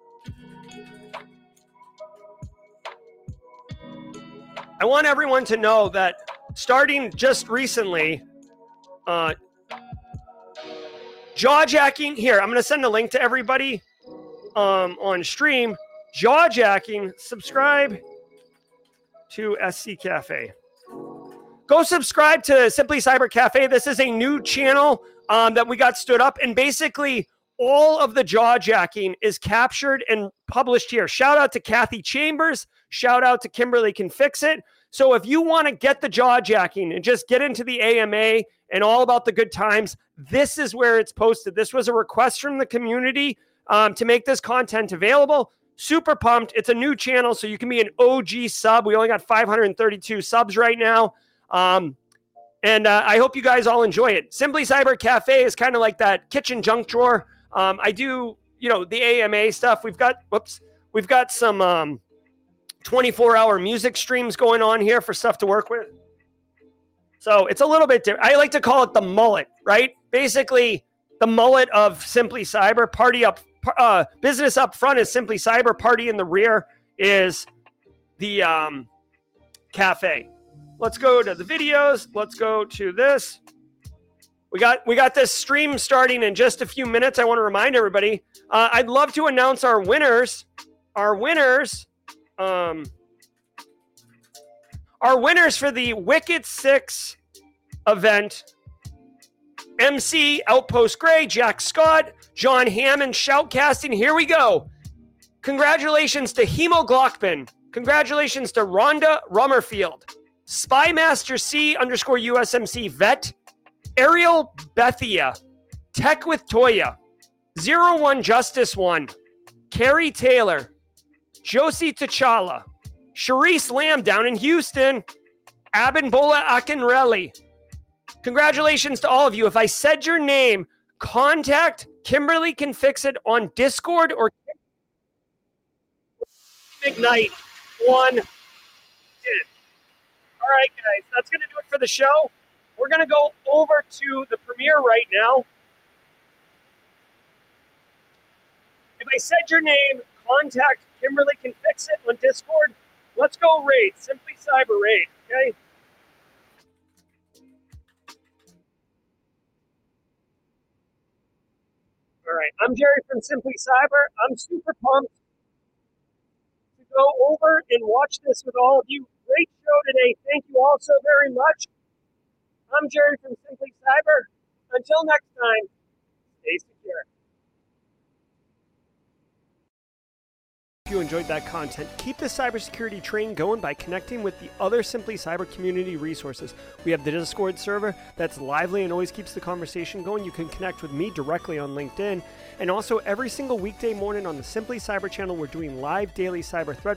I want everyone to know that starting just recently, uh, jaw jacking here, I'm going to send a link to everybody, um, on stream. Jaw jacking, subscribe to S C Cafe. Go subscribe to Simply Cyber Cafe. This is a new channel um, that we got stood up. And basically, all of the jaw jacking is captured and published here. Shout out to Kathy Chambers. Shout out to Kimberly Can Fix It. So if you want to get the jaw jacking and just get into the A M A and all about the good times, this is where it's posted. This was a request from the community um, to make this content available. Super pumped. It's a new channel, so you can be an O G sub. We only got five hundred thirty-two subs right now. Um, and uh, I hope you guys all enjoy it. Simply Cyber Cafe is kind of like that kitchen junk drawer. Um, I do, you know, the A M A stuff. We've got, whoops, we've got some um, twenty-four hour music streams going on here for stuff to work with. So it's a little bit different. I like to call it the mullet, right? Basically, the mullet of Simply Cyber. Party up, uh, business up front is Simply Cyber. Party in the rear is the um, cafe. Let's go to the videos. Let's go to this. We got we got this stream starting in just a few minutes. I want to remind everybody. Uh, I'd love to announce our winners. Our winners. Um, our winners for the Wicked Six event. M C Outpost Gray, Jack Scott, John Hammond, Shoutcasting. Here we go. Congratulations to Hemo Glockman. Congratulations to Rhonda Rummerfield. Spymaster C underscore U S M C Vet, Ariel Bethia, Tech with Toya, Zero One Justice One, Carrie Taylor, Josie T'Challa, Sharice Lamb down in Houston, Abinbola Akinrelli. Congratulations to all of you. If I said your name, contact Kimberly Can Fix It on Discord or Ignite one. All right, guys, that's going to do it for the show. We're going to go over to the premiere right now. If I said your name, contact Kimberly Can Fix It on Discord. Let's go raid, Simply Cyber raid, okay? All right, I'm Jerry from Simply Cyber. I'm super pumped to go over and watch this with all of you. Great show today. Thank you all so very much. I'm Jerry from Simply Cyber. Until next time, stay secure. if you enjoyed that content. Keep the cybersecurity train going by connecting with the other Simply Cyber community resources. We have the Discord server that's lively and always keeps the conversation going. You can connect with me directly on LinkedIn. And also every single weekday morning on the Simply Cyber channel, we're doing live daily cyber threat